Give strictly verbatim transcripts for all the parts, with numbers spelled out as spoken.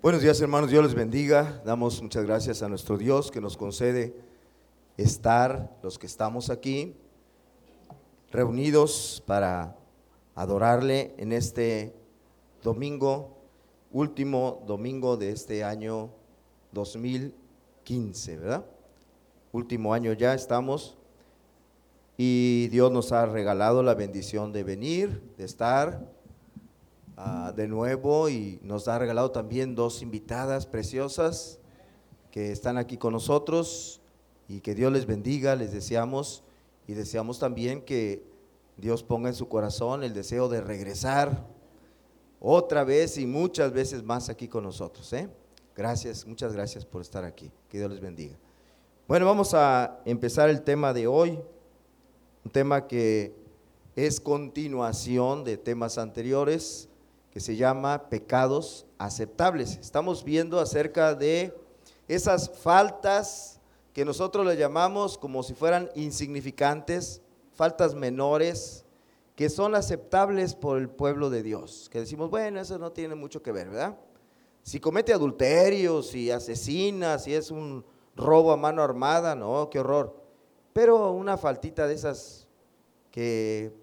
Buenos días, hermanos, Dios les bendiga. Damos muchas gracias a nuestro Dios que nos concede estar, los que estamos aquí, reunidos para adorarle en este domingo, último domingo de este año dos mil quince, ¿verdad? Último año ya estamos y Dios nos ha regalado la bendición de venir, de estar Uh, de nuevo, y nos ha regalado también dos invitadas preciosas que están aquí con nosotros, y que Dios les bendiga. Les deseamos y deseamos también que Dios ponga en su corazón el deseo de regresar otra vez y muchas veces más aquí con nosotros, ¿eh? Gracias, muchas gracias por estar aquí, que Dios les bendiga. Bueno, vamos a empezar el tema de hoy, un tema que es continuación de temas anteriores, que se llama pecados aceptables. Estamos viendo acerca de esas faltas que nosotros le llamamos como si fueran insignificantes, faltas menores, que son aceptables por el pueblo de Dios, que decimos, bueno, eso no tiene mucho que ver, ¿verdad? Si comete adulterio, si asesina, si es un robo a mano armada, no, qué horror, pero una faltita de esas que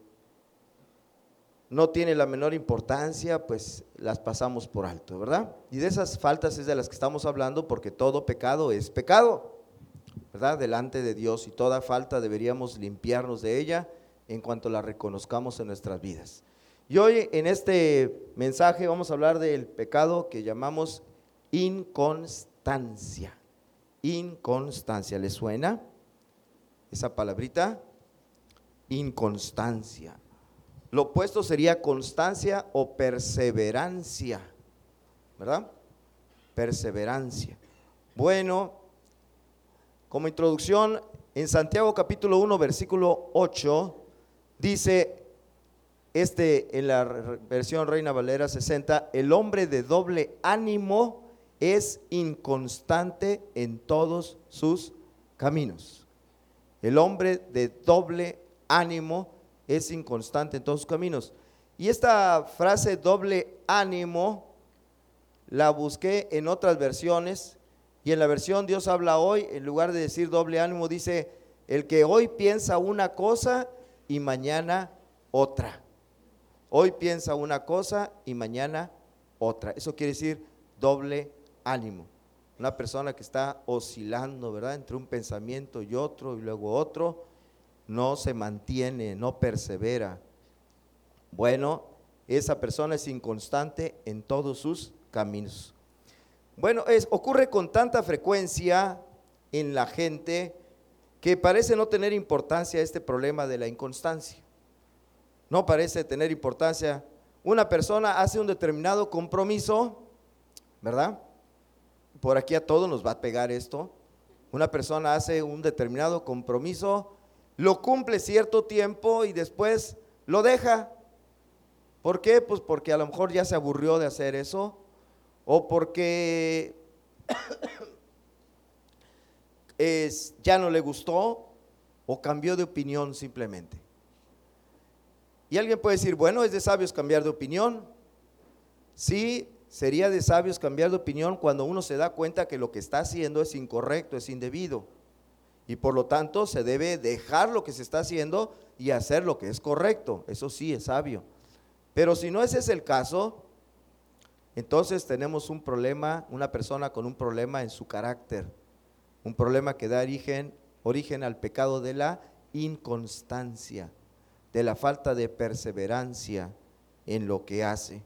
no tiene la menor importancia, pues las pasamos por alto, ¿verdad? Y de esas faltas es de las que estamos hablando, porque todo pecado es pecado, ¿verdad? Delante de Dios, y toda falta deberíamos limpiarnos de ella en cuanto la reconozcamos en nuestras vidas. Y hoy en este mensaje vamos a hablar del pecado que llamamos inconstancia. Inconstancia, ¿les suena esa palabrita? Inconstancia. Lo opuesto sería constancia o perseverancia, ¿verdad? Perseverancia. Bueno, como introducción, en Santiago capítulo uno, versículo ocho, dice, este en la versión Reina Valera sesenta, el hombre de doble ánimo es inconstante en todos sus caminos. El hombre de doble ánimo es inconstante en todos sus caminos. Y esta frase doble ánimo la busqué en otras versiones, y en la versión Dios habla hoy, en lugar de decir doble ánimo, dice el que hoy piensa una cosa y mañana otra. Hoy piensa una cosa y mañana otra. Eso quiere decir doble ánimo. Una persona que está oscilando, ¿verdad?, entre un pensamiento y otro y luego otro, no se mantiene, no persevera. Bueno, esa persona es inconstante en todos sus caminos. Bueno, es, ocurre con tanta frecuencia en la gente que parece no tener importancia este problema de la inconstancia. No parece tener importancia. Una persona hace un determinado compromiso, ¿verdad? Por aquí a todos nos va a pegar esto. Una persona hace un determinado compromiso, lo cumple cierto tiempo y después lo deja. ¿Por qué? Pues porque a lo mejor ya se aburrió de hacer eso, o porque es, ya no le gustó, o cambió de opinión simplemente. Y alguien puede decir, bueno, ¿es de sabios cambiar de opinión? Sí, sería de sabios cambiar de opinión cuando uno se da cuenta que lo que está haciendo es incorrecto, es indebido, y por lo tanto se debe dejar lo que se está haciendo y hacer lo que es correcto. Eso sí es sabio. Pero si no ese es el caso, entonces tenemos un problema, una persona con un problema en su carácter, un problema que da origen, origen al pecado de la inconstancia, de la falta de perseverancia en lo que hace.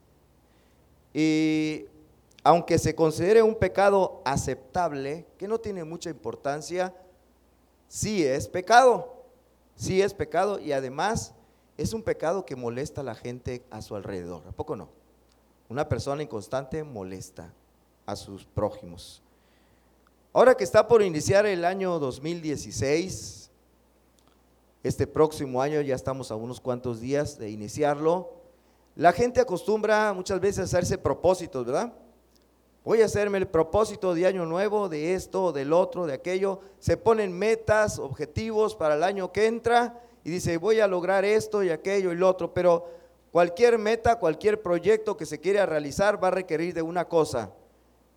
Y aunque se considere un pecado aceptable, que no tiene mucha importancia, sí es pecado, sí es pecado, y además es un pecado que molesta a la gente a su alrededor. ¿A poco no? Una persona inconstante molesta a sus prójimos. Ahora que está por iniciar el año dos mil dieciséis, este próximo año, ya estamos a unos cuantos días de iniciarlo, la gente acostumbra muchas veces a hacerse propósitos, ¿verdad? Voy a hacerme el propósito de año nuevo, de esto, del otro, de aquello. Se ponen metas, objetivos para el año que entra y dice, voy a lograr esto y aquello y lo otro, pero cualquier meta, cualquier proyecto que se quiera realizar va a requerir de una cosa,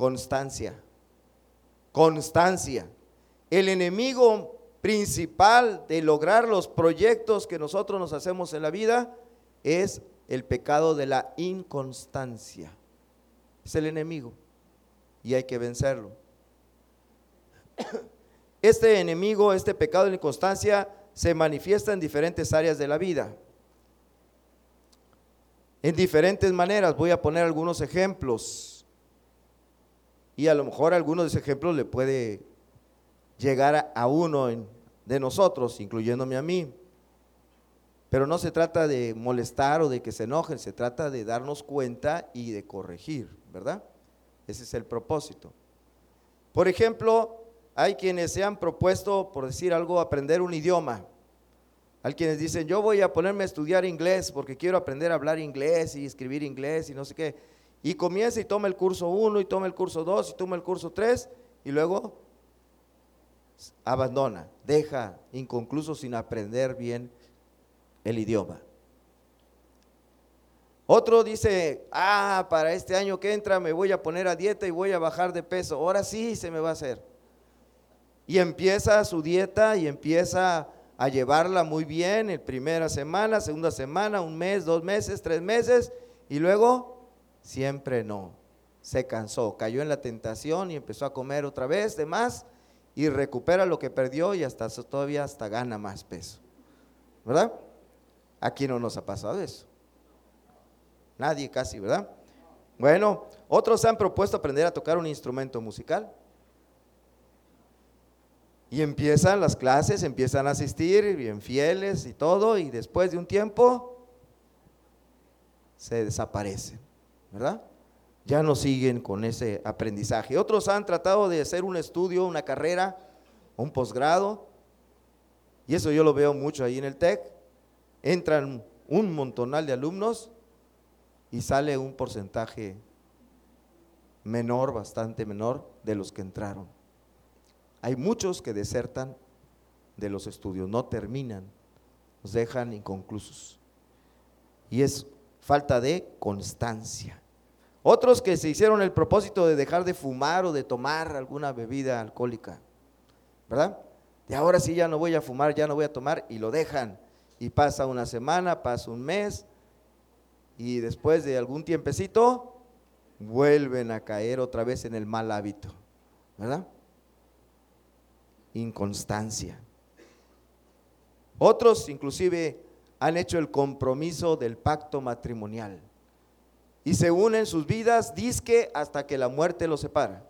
Constancia. Constancia. El enemigo principal de lograr los proyectos que nosotros nos hacemos en la vida es el pecado de la inconstancia. Es el enemigo y hay que vencerlo. Este enemigo, este pecado de la inconstancia se manifiesta en diferentes áreas de la vida, en diferentes maneras. Voy a poner algunos ejemplos y a lo mejor algunos de esos ejemplos le puede llegar a, a uno en, de nosotros, incluyéndome a mí. Pero no se trata de molestar o de que se enojen, se trata de darnos cuenta y de corregir, ¿verdad? Ese es el propósito. Por ejemplo, hay quienes se han propuesto, por decir algo, aprender un idioma. Hay quienes dicen, yo voy a ponerme a estudiar inglés porque quiero aprender a hablar inglés y escribir inglés y no sé qué. Y comienza y toma el curso uno y toma el curso dos y toma el curso tres y luego abandona, deja inconcluso sin aprender bien el idioma. Otro dice, ah, para este año que entra me voy a poner a dieta y voy a bajar de peso, ahora sí se me va a hacer. Y empieza su dieta y empieza a llevarla muy bien, en primera semana, segunda semana, un mes, dos meses, tres meses, y luego siempre no, se cansó, cayó en la tentación y empezó a comer otra vez de más y recupera lo que perdió y hasta todavía hasta gana más peso, ¿verdad? Aquí no nos ha pasado eso, nadie casi, ¿verdad? Bueno, otros se han propuesto aprender a tocar un instrumento musical. Y empiezan las clases, empiezan a asistir, bien fieles y todo, y después de un tiempo se desaparecen, ¿verdad? Ya no siguen con ese aprendizaje. Otros han tratado de hacer un estudio, una carrera, un posgrado, y eso yo lo veo mucho ahí en el TEC. Entran un montonal de alumnos y sale un porcentaje menor, bastante menor, de los que entraron. Hay muchos que desertan de los estudios, no terminan, los dejan inconclusos. Y es falta de constancia. Otros que se hicieron el propósito de dejar de fumar o de tomar alguna bebida alcohólica, ¿verdad? Y ahora sí ya no voy a fumar, ya no voy a tomar, y lo dejan. Y pasa una semana, pasa un mes, y después de algún tiempecito, vuelven a caer otra vez en el mal hábito, ¿verdad? Inconstancia. Otros inclusive han hecho el compromiso del pacto matrimonial y se unen sus vidas dizque hasta que la muerte los separa.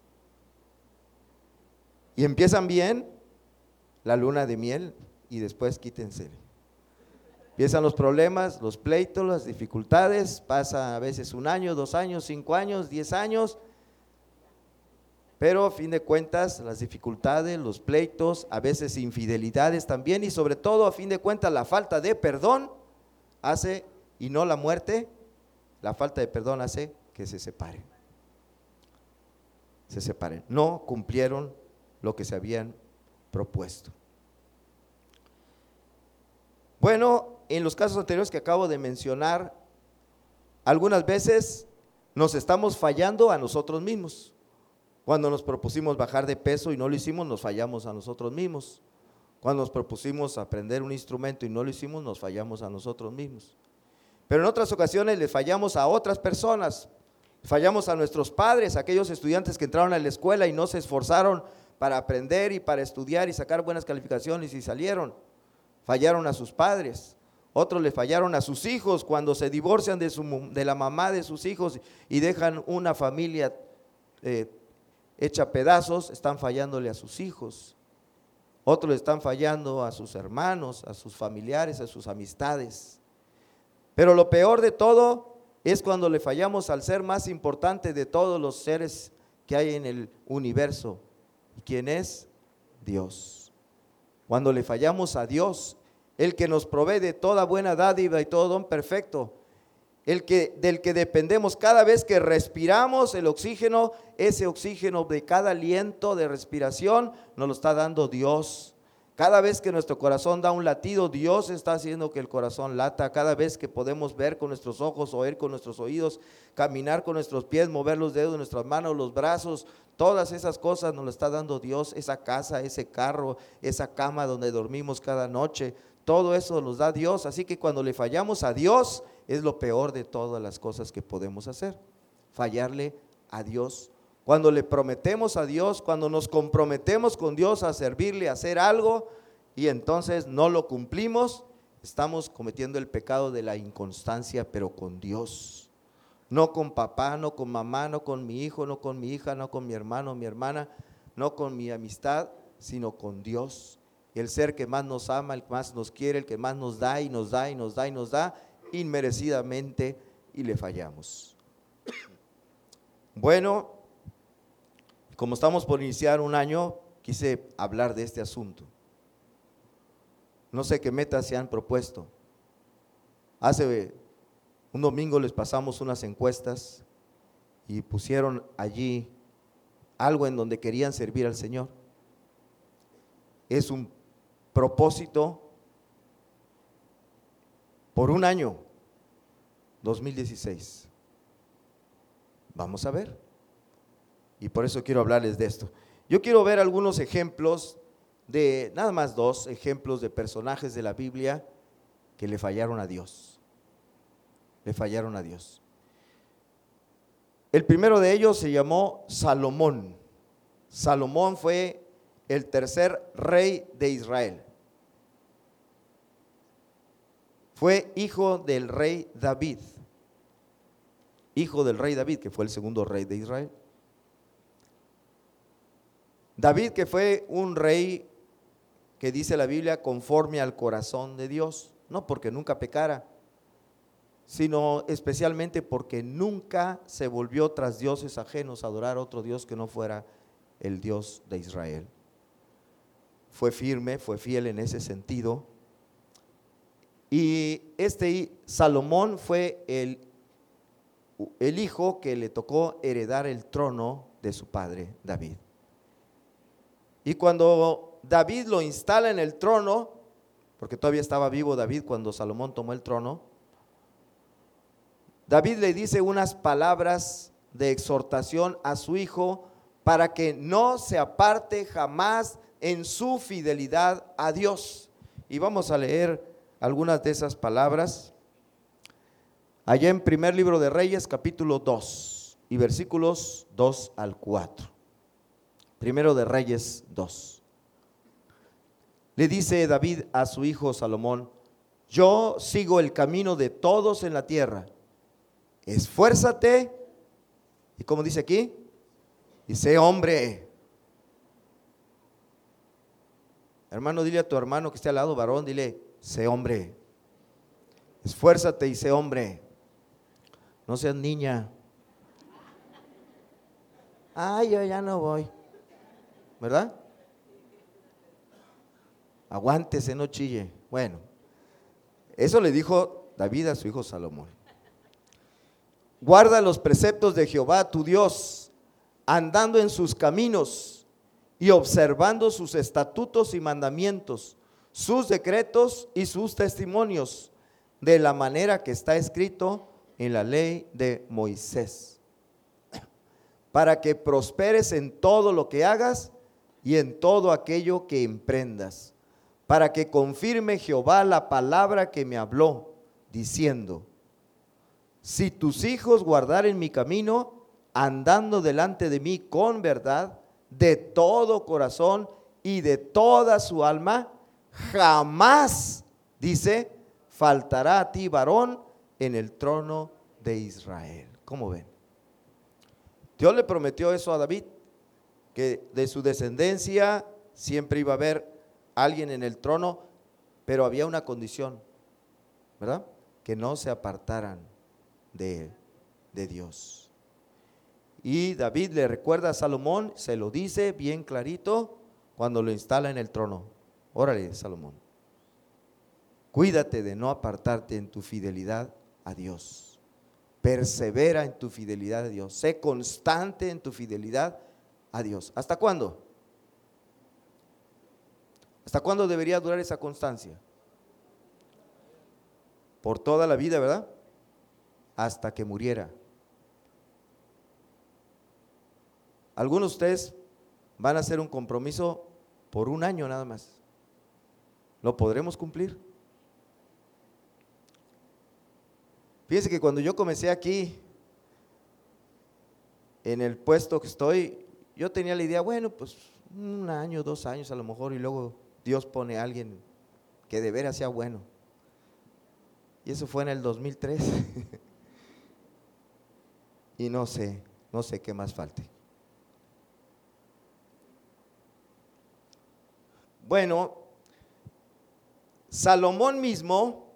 Y empiezan bien la luna de miel y después quítense. Empiezan los problemas, los pleitos, las dificultades, pasa a veces un año, dos años, cinco años, diez años. Pero a fin de cuentas las dificultades, los pleitos, a veces infidelidades también y sobre todo a fin de cuentas la falta de perdón hace, y no la muerte, la falta de perdón hace que se separen. Se separen, no cumplieron lo que se habían propuesto. Bueno, en los casos anteriores que acabo de mencionar, algunas veces nos estamos fallando a nosotros mismos. Cuando nos propusimos bajar de peso y no lo hicimos, nos fallamos a nosotros mismos. Cuando nos propusimos aprender un instrumento y no lo hicimos, nos fallamos a nosotros mismos. Pero en otras ocasiones le fallamos a otras personas, fallamos a nuestros padres, a aquellos estudiantes que entraron a la escuela y no se esforzaron para aprender y para estudiar y sacar buenas calificaciones y salieron. Fallaron a sus padres. Otros le fallaron a sus hijos cuando se divorcian de, su, de la mamá de sus hijos y dejan una familia eh, hecha pedazos, están fallándole a sus hijos. Otros le están fallando a sus hermanos, a sus familiares, a sus amistades. Pero lo peor de todo es cuando le fallamos al ser más importante de todos los seres que hay en el universo. ¿Y quién es? Dios. Cuando le fallamos a Dios, el que nos provee de toda buena dádiva y todo don perfecto, el que, del que dependemos cada vez que respiramos el oxígeno, ese oxígeno de cada aliento de respiración nos lo está dando Dios. Cada vez que nuestro corazón da un latido, Dios está haciendo que el corazón lata. Cada vez que podemos ver con nuestros ojos, oír con nuestros oídos, caminar con nuestros pies, mover los dedos de nuestras manos, los brazos, todas esas cosas nos lo está dando Dios. Esa casa, ese carro, esa cama donde dormimos cada noche, todo eso nos da Dios. Así que cuando le fallamos a Dios, es lo peor de todas las cosas que podemos hacer, fallarle a Dios. Cuando le prometemos a Dios, cuando nos comprometemos con Dios a servirle, a hacer algo, y entonces no lo cumplimos, estamos cometiendo el pecado de la inconstancia, pero con Dios. No con papá, no con mamá, no con mi hijo, no con mi hija, no con mi hermano, mi hermana, no con mi amistad, sino con Dios. El ser que más nos ama, el que más nos quiere, el que más nos da y nos da y nos da y nos da inmerecidamente, y le fallamos. Bueno, como estamos por iniciar un año, quise hablar de este asunto. No sé qué metas se han propuesto. Hace un domingo les pasamos unas encuestas y pusieron allí algo en donde querían servir al Señor. Es un propósito por un año, dos mil dieciséis. Vamos a ver. Y por eso quiero hablarles de esto. Yo quiero ver algunos ejemplos de, nada más dos ejemplos de personajes de la Biblia que le fallaron a Dios. Le fallaron a Dios. El primero de ellos se llamó Salomón. Salomón fue el tercer rey de Israel. Fue hijo del rey David. Hijo del rey David, que fue el segundo rey de Israel. David, que fue un rey que dice la Biblia conforme al corazón de Dios, no porque nunca pecara, sino especialmente porque nunca se volvió tras dioses ajenos a adorar a otro Dios que no fuera el Dios de Israel. Fue firme, fue fiel en ese sentido. Y este Salomón fue el, el hijo que le tocó heredar el trono de su padre David. Y cuando David lo instala en el trono, porque todavía estaba vivo David cuando Salomón tomó el trono, David le dice unas palabras de exhortación a su hijo para que no se aparte jamás en su fidelidad a Dios. Y vamos a leer algunas de esas palabras allá en primer libro de Reyes, capítulo dos y versículos dos al cuatro. Primero de Reyes dos. Le dice David a su hijo Salomón: yo sigo el camino de todos en la tierra. Esfuérzate, y como dice aquí, y sé hombre. Hermano, dile a tu hermano que esté al lado, varón, dile: sé hombre. Esfuérzate y sé hombre. No seas niña. Ay, yo ya no voy. ¿Verdad? Aguántese, no chille. Bueno, eso le dijo David a su hijo Salomón. Guarda los preceptos de Jehová tu Dios, andando en sus caminos y observando sus estatutos y mandamientos, sus decretos y sus testimonios, de la manera que está escrito en la ley de Moisés, para que prosperes en todo lo que hagas y en todo aquello que emprendas, para que confirme Jehová la palabra que me habló, diciendo: si tus hijos guardaren mi camino, andando delante de mí con verdad, de todo corazón y de toda su alma, jamás, dice, faltará a ti varón en el trono de Israel. ¿Cómo ven? Dios le prometió eso a David, que de su descendencia siempre iba a haber alguien en el trono, pero había una condición, ¿verdad? Que no se apartaran de, de Dios. Y David le recuerda a Salomón, se lo dice bien clarito cuando lo instala en el trono: órale, Salomón, cuídate de no apartarte en tu fidelidad a Dios, persevera en tu fidelidad a Dios, sé constante en tu fidelidad a Dios. ¿Hasta cuándo? ¿Hasta cuándo debería durar esa constancia? Por toda la vida, ¿verdad? Hasta que muriera. Algunos de ustedes van a hacer un compromiso por un año nada más. ¿Lo podremos cumplir? Fíjense que cuando yo comencé aquí, en el puesto que estoy, yo tenía la idea, bueno, pues un año, dos años a lo mejor, y luego Dios pone a alguien que de veras sea bueno. Y eso fue en el dos mil tres. Y no sé, no sé qué más falte. Bueno, Salomón mismo,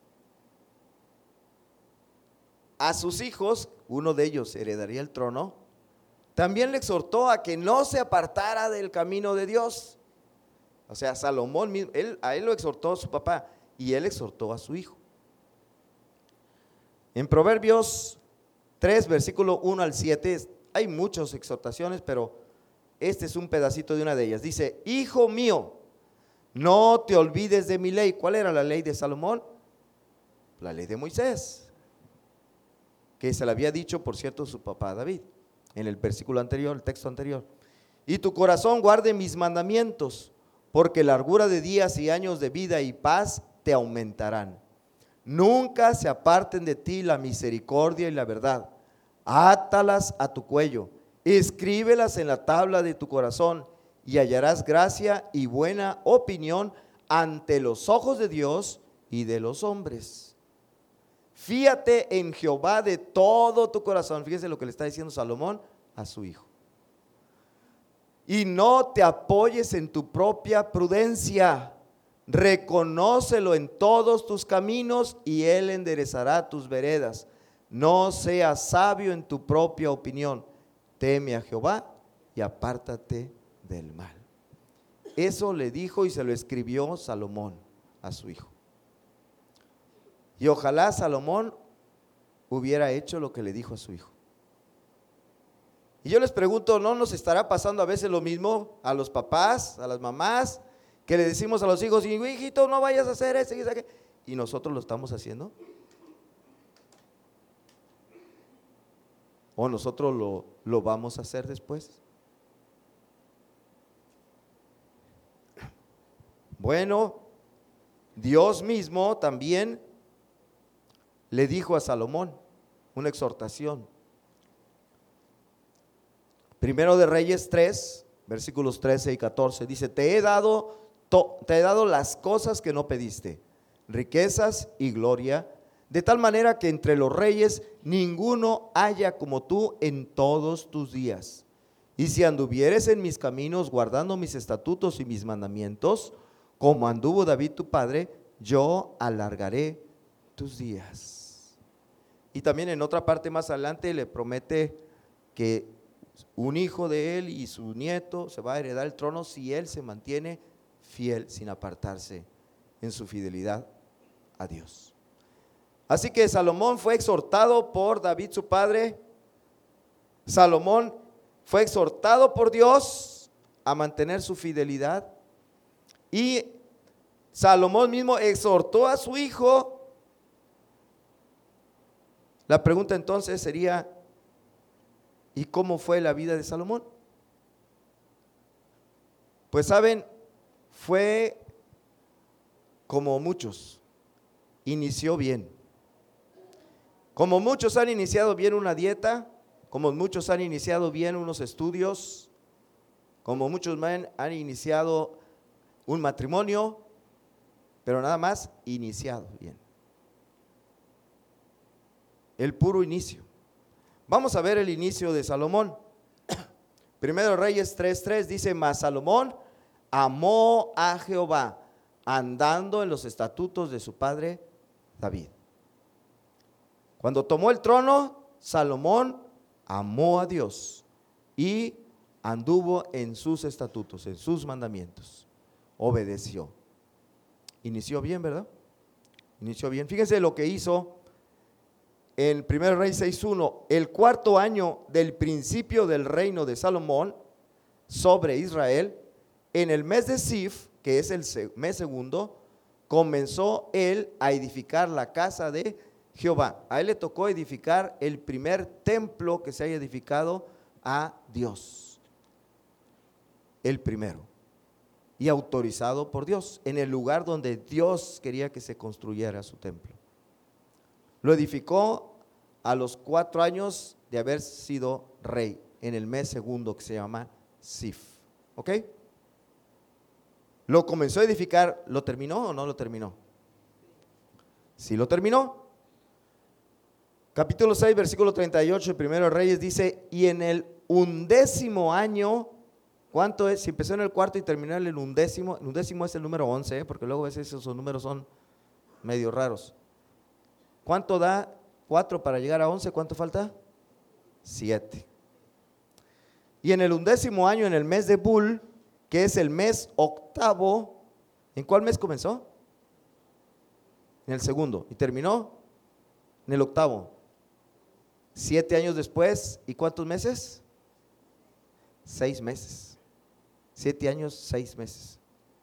a sus hijos, uno de ellos heredaría el trono, también le exhortó a que no se apartara del camino de Dios. O sea, Salomón mismo, él, a él lo exhortó su papá y él exhortó a su hijo. En Proverbios tres, versículo uno al siete, hay muchas exhortaciones, pero este es un pedacito de una de ellas. Dice: hijo mío, no te olvides de mi ley. ¿Cuál era la ley de Salomón? La ley de Moisés, que se la había dicho, por cierto, su papá David, en el versículo anterior, el texto anterior. Y tu corazón guarde mis mandamientos, porque largura de días y años de vida y paz te aumentarán. Nunca se aparten de ti la misericordia y la verdad. Átalas a tu cuello, escríbelas en la tabla de tu corazón, y hallarás gracia y buena opinión ante los ojos de Dios y de los hombres. Fíate en Jehová de todo tu corazón. Fíjese lo que le está diciendo Salomón a su hijo. Y no te apoyes en tu propia prudencia. Reconócelo en todos tus caminos y él enderezará tus veredas. No seas sabio en tu propia opinión. Teme a Jehová y apártate del mal. Eso le dijo y se lo escribió Salomón a su hijo. Y ojalá Salomón hubiera hecho lo que le dijo a su hijo. Y yo les pregunto, ¿no nos estará pasando a veces lo mismo a los papás, a las mamás, que le decimos a los hijos, hijito, no vayas a hacer eso, y nosotros lo estamos haciendo? ¿O nosotros lo, lo vamos a hacer después? Bueno, Dios mismo también le dijo a Salomón una exhortación. Primero de Reyes tres, versículos trece y catorce, dice: te he dado, to, te he dado las cosas que no pediste, riquezas y gloria, de tal manera que entre los reyes ninguno haya como tú en todos tus días. Y si anduvieres en mis caminos, guardando mis estatutos y mis mandamientos, como anduvo David tu padre, yo alargaré tus días. Y también en otra parte más adelante le promete que un hijo de él y su nieto se va a heredar el trono si él se mantiene fiel, sin apartarse en su fidelidad a Dios. Así que Salomón fue exhortado por David su padre. Salomón fue exhortado por Dios a mantener su fidelidad. Y Salomón mismo exhortó a su hijo. La pregunta entonces sería: ¿y cómo fue la vida de Salomón? Pues saben, fue como muchos, inició bien. Como muchos han iniciado bien una dieta, como muchos han iniciado bien unos estudios, como muchos han, han iniciado un matrimonio, pero nada más iniciado bien. El puro inicio. Vamos a ver el inicio de Salomón. Primero Reyes tres tres dice: mas Salomón amó a Jehová, andando en los estatutos de su padre David. Cuando tomó el trono, Salomón amó a Dios y anduvo en sus estatutos, en sus mandamientos, obedeció. Inició bien, ¿verdad? Inició bien. Fíjense lo que hizo en primero Reyes seis uno: el cuarto año del principio del reino de Salomón sobre Israel, en el mes de Sif, que es el mes segundo, comenzó él a edificar la casa de Jehová. A él le tocó edificar el primer templo que se haya edificado a Dios. El primero. Y autorizado por Dios, en el lugar donde Dios quería que se construyera su templo. Lo edificó a los cuatro años de haber sido rey, en el mes segundo, que se llama Sif. ¿Ok? Lo comenzó a edificar. ¿Lo terminó o no lo terminó? Sí lo terminó. Capítulo seis, versículo treinta y ocho, el primero de Reyes dice: y en el undécimo año, ¿cuánto es? Si empezó en el cuarto y terminó en el undécimo, el undécimo es el número once, ¿eh? Porque luego a veces esos números son medio raros. ¿Cuánto da cuatro para llegar a once? ¿Cuánto falta? siete. Y en el undécimo año, en el mes de Bul, que es el mes octavo, ¿en cuál mes comenzó? En el segundo. ¿Y terminó? En el octavo. Siete años después, ¿y cuántos meses? Seis meses. Siete años, seis meses.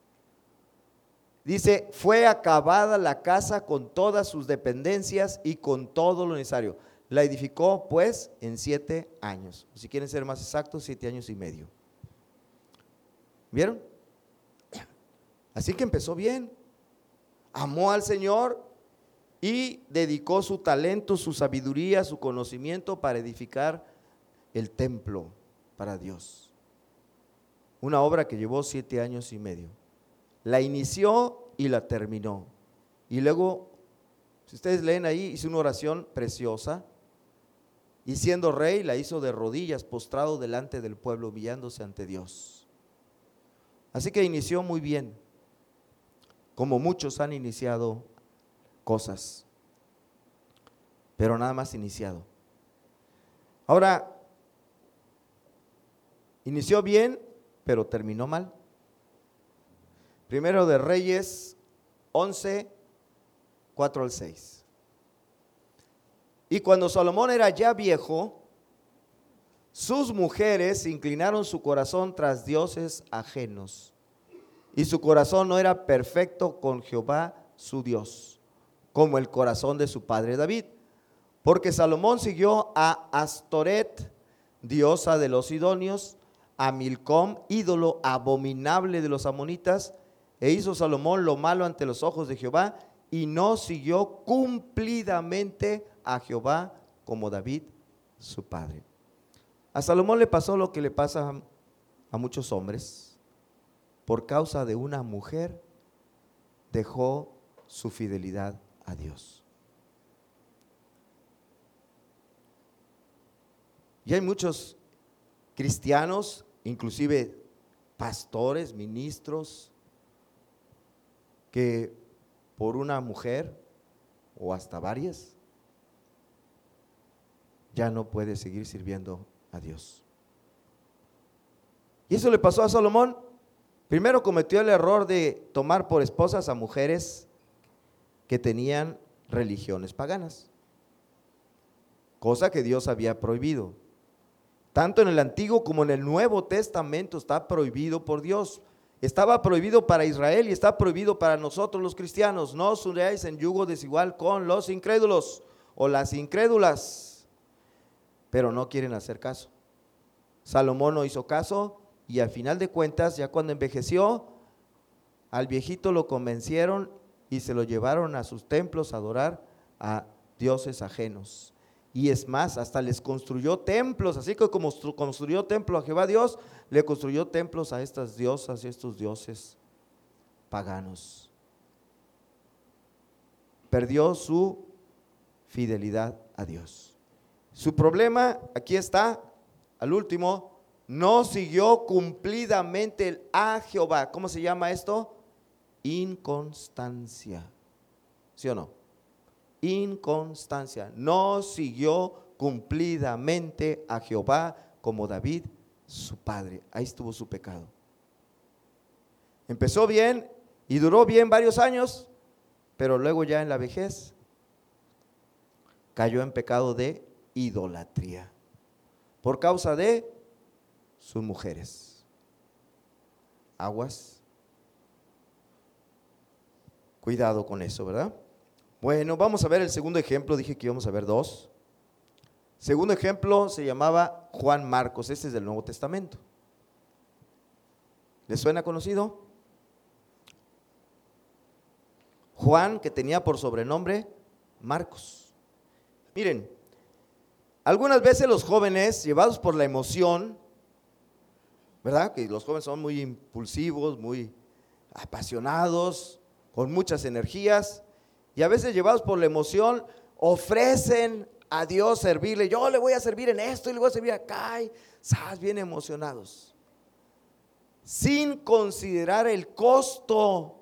Dice: fue acabada la casa con todas sus dependencias y con todo lo necesario. La edificó pues en siete años. Si quieren ser más exactos, siete años y medio. ¿Vieron? Así que empezó bien. Amó al Señor y dedicó su talento, su sabiduría, su conocimiento para edificar el templo para Dios. Una obra que llevó siete años y medio. La inició y la terminó. Y luego, si ustedes leen ahí, hizo una oración preciosa. Y siendo rey, la hizo de rodillas, postrado delante del pueblo, humillándose ante Dios. Así que inició muy bien, como muchos han iniciado cosas, pero nada más iniciado. Ahora, inició bien, pero terminó mal. Primero de Reyes once, cuatro al seis. Y cuando Salomón era ya viejo, sus mujeres inclinaron su corazón tras dioses ajenos, y su corazón no era perfecto con Jehová su Dios, como el corazón de su padre David, porque Salomón siguió a Astoret, diosa de los sidonios, a Milcom, ídolo abominable de los amonitas, e hizo Salomón lo malo ante los ojos de Jehová, y no siguió cumplidamente a Jehová como David su padre. A Salomón le pasó lo que le pasa a, a muchos hombres. Por causa de una mujer dejó su fidelidad a Dios. Y hay muchos cristianos, inclusive pastores, ministros, que por una mujer o hasta varias ya no puede seguir sirviendo a Dios. Y eso le pasó a Salomón. Primero cometió el error de tomar por esposas a mujeres que tenían religiones paganas, cosa que Dios había prohibido. Tanto en el Antiguo como en el Nuevo Testamento está prohibido por Dios. Estaba prohibido para Israel y está prohibido para nosotros los cristianos. No os unáis en yugo desigual con los incrédulos o las incrédulas, pero no quieren hacer caso. Salomón no hizo caso y al final de cuentas, ya cuando envejeció, al viejito lo convencieron y se lo llevaron a sus templos a adorar a dioses ajenos. Y es más, hasta les construyó templos, así que como construyó templo a Jehová Dios, le construyó templos a estas diosas y estos dioses paganos. Perdió su fidelidad a Dios. Su problema, aquí está, al último, no siguió cumplidamente a Jehová. ¿Cómo se llama esto? Inconstancia. ¿Sí o no? Inconstancia. No siguió cumplidamente a Jehová como David, su padre. Ahí estuvo su pecado. Empezó bien y duró bien varios años, pero luego ya en la vejez cayó en pecado de idolatría por causa de sus mujeres. Aguas, Cuidado con eso, ¿verdad? Bueno, vamos a ver el segundo ejemplo, dije que íbamos a ver dos. Segundo ejemplo se llamaba Juan Marcos, este es del Nuevo Testamento. ¿Les suena conocido? Juan, que tenía por sobrenombre Marcos. Miren, algunas veces los jóvenes, llevados por la emoción, ¿verdad? Que los jóvenes son muy impulsivos, muy apasionados, con muchas energías, y a veces llevados por la emoción, ofrecen a Dios servirle. Yo le voy a servir en esto y le voy a servir acá, y ¿sabes? Bien emocionados, sin considerar el costo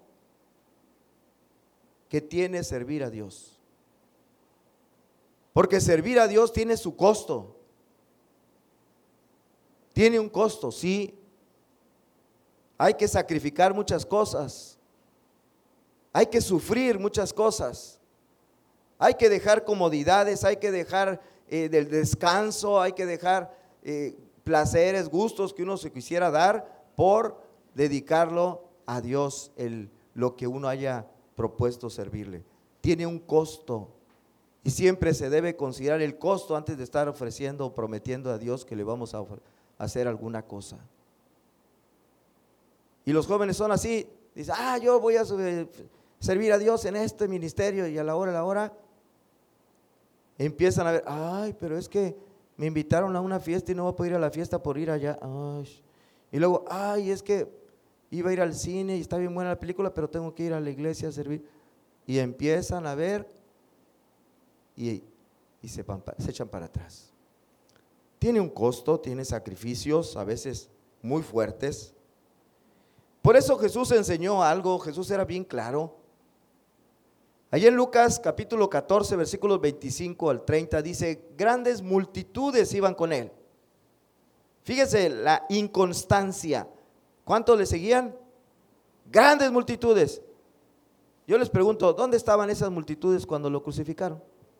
que tiene servir a Dios. Porque servir a Dios tiene su costo. Tiene un costo, sí. Hay que sacrificar muchas cosas. Hay que sufrir muchas cosas. Hay que dejar comodidades, hay que dejar eh, del descanso, hay que dejar eh, placeres, gustos que uno se quisiera dar por dedicarlo a Dios, el, lo que uno haya propuesto servirle. Tiene un costo y siempre se debe considerar el costo antes de estar ofreciendo o prometiendo a Dios que le vamos a hacer alguna cosa. Y los jóvenes son así, dicen, ah, yo voy a servir a Dios en este ministerio, y a la hora, a la hora, empiezan a ver, ay, pero es que me invitaron a una fiesta y no voy a poder ir a la fiesta por ir allá. Ay. Y luego, ay, es que iba a ir al cine y está bien buena la película, pero tengo que ir a la iglesia a servir. Y empiezan a ver y, y se, van, se echan para atrás. Tiene un costo, tiene sacrificios, a veces muy fuertes. Por eso Jesús enseñó algo, Jesús era bien claro. Allí en Lucas capítulo catorce, versículos veinticinco al treinta, dice, grandes multitudes iban con él. Fíjese la inconstancia. ¿Cuántos le seguían? Grandes multitudes. Yo les pregunto, ¿dónde estaban esas multitudes cuando lo crucificaron?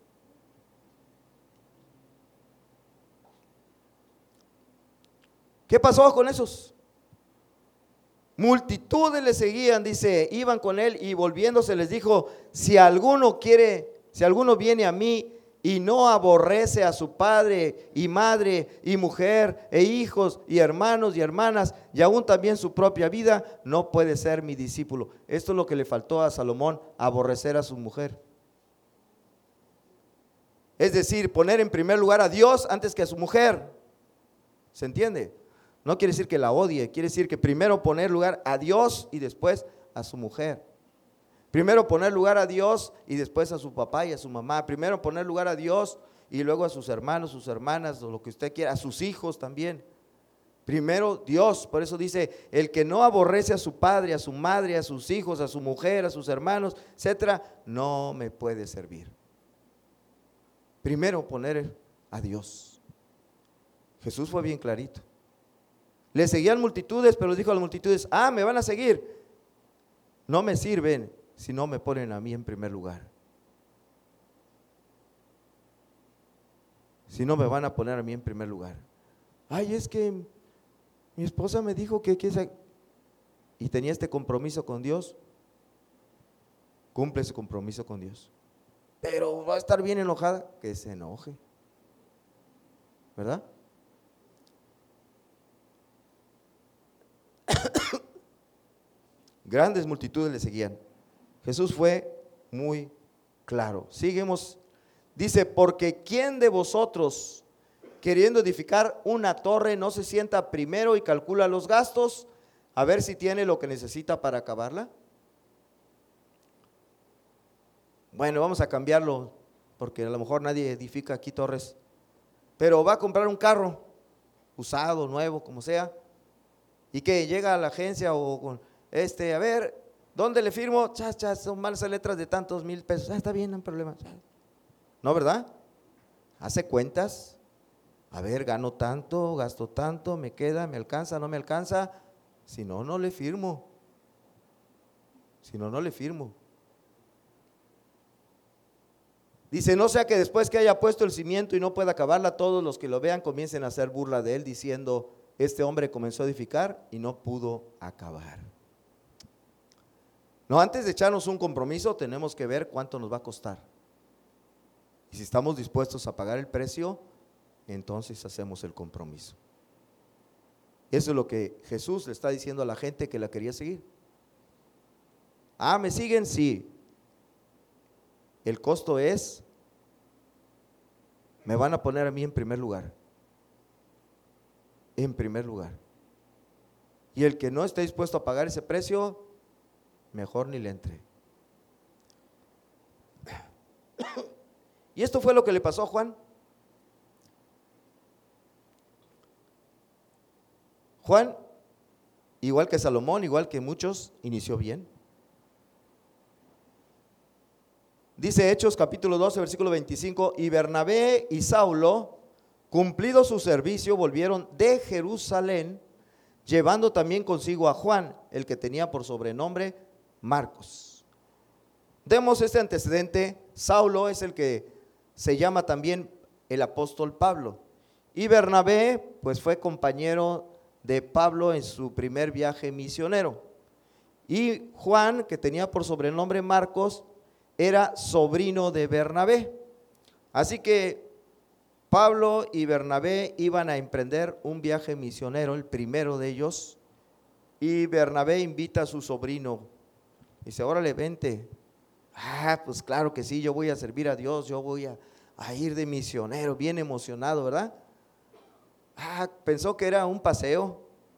¿Qué pasó con esos? Multitudes le seguían, dice, iban con él, y volviéndose les dijo, si alguno quiere, si alguno viene a mí y no aborrece a su padre y madre y mujer e hijos y hermanos y hermanas y aún también su propia vida, no puede ser mi discípulo. Esto es lo que le faltó a Salomón, aborrecer a su mujer. Es decir, poner en primer lugar a Dios antes que a su mujer. ¿Se entiende? No quiere decir que la odie, quiere decir que primero poner lugar a Dios y después a su mujer. Primero poner lugar a Dios y después a su papá y a su mamá. Primero poner lugar a Dios y luego a sus hermanos, sus hermanas, o lo que usted quiera, a sus hijos también. Primero Dios, por eso dice, el que no aborrece a su padre, a su madre, a sus hijos, a su mujer, a sus hermanos, etcétera, no me puede servir. Primero poner a Dios. Jesús fue bien clarito. Le seguían multitudes, pero dijo a las multitudes, ah, me van a seguir. No me sirven si no me ponen a mí en primer lugar. Si no me van a poner a mí en primer lugar. Ay, es que mi esposa me dijo que, que esa... y tenía este compromiso con Dios. Cumple ese compromiso con Dios. Pero va a estar bien enojada, que se enoje. ¿Verdad? Grandes multitudes le seguían. Jesús fue muy claro. Seguimos, dice, porque ¿quién de vosotros, queriendo edificar una torre, no se sienta primero y calcula los gastos, a ver si tiene lo que necesita para acabarla? Bueno, vamos a cambiarlo, porque a lo mejor nadie edifica aquí torres, pero va a comprar un carro, usado, nuevo, como sea, y que llega a la agencia o con este, a ver, ¿dónde le firmo? Chas, chas, son malas letras de tantos mil pesos. Ah, está bien, no hay problema. ¿No, verdad? Hace cuentas. A ver, gano tanto, gasto tanto, me queda, me alcanza, no me alcanza. Si no, no le firmo. Si no, no le firmo. Dice, no sea que después que haya puesto el cimiento y no pueda acabarla, todos los que lo vean comiencen a hacer burla de él, diciendo, este hombre comenzó a edificar y no pudo acabar. No, antes de echarnos un compromiso tenemos que ver cuánto nos va a costar. Y si estamos dispuestos a pagar el precio, entonces hacemos el compromiso. Eso es lo que Jesús le está diciendo a la gente que la quería seguir. Ah, ¿me siguen? Sí. El costo es, me van a poner a mí en primer lugar. En primer lugar. Y el que no esté dispuesto a pagar ese precio, mejor ni le entre. Y esto fue lo que le pasó a Juan. Juan, igual que Salomón, igual que muchos, inició bien. Dice Hechos capítulo doce, versículo veinticinco, y Bernabé y Saulo, cumplido su servicio, volvieron de Jerusalén, llevando también consigo a Juan, el que tenía por sobrenombre Marcos. Demos este antecedente. Saulo es el que se llama también el apóstol Pablo, y Bernabé pues fue compañero de Pablo en su primer viaje misionero, y Juan, que tenía por sobrenombre Marcos, era sobrino de Bernabé. Así que Pablo y Bernabé iban a emprender un viaje misionero, el primero de ellos, y Bernabé invita a su sobrino, dice: órale, vente. Ah, pues claro que sí, yo voy a servir a Dios, yo voy a, a ir de misionero, bien emocionado, ¿verdad? Ah, pensó que era un paseo,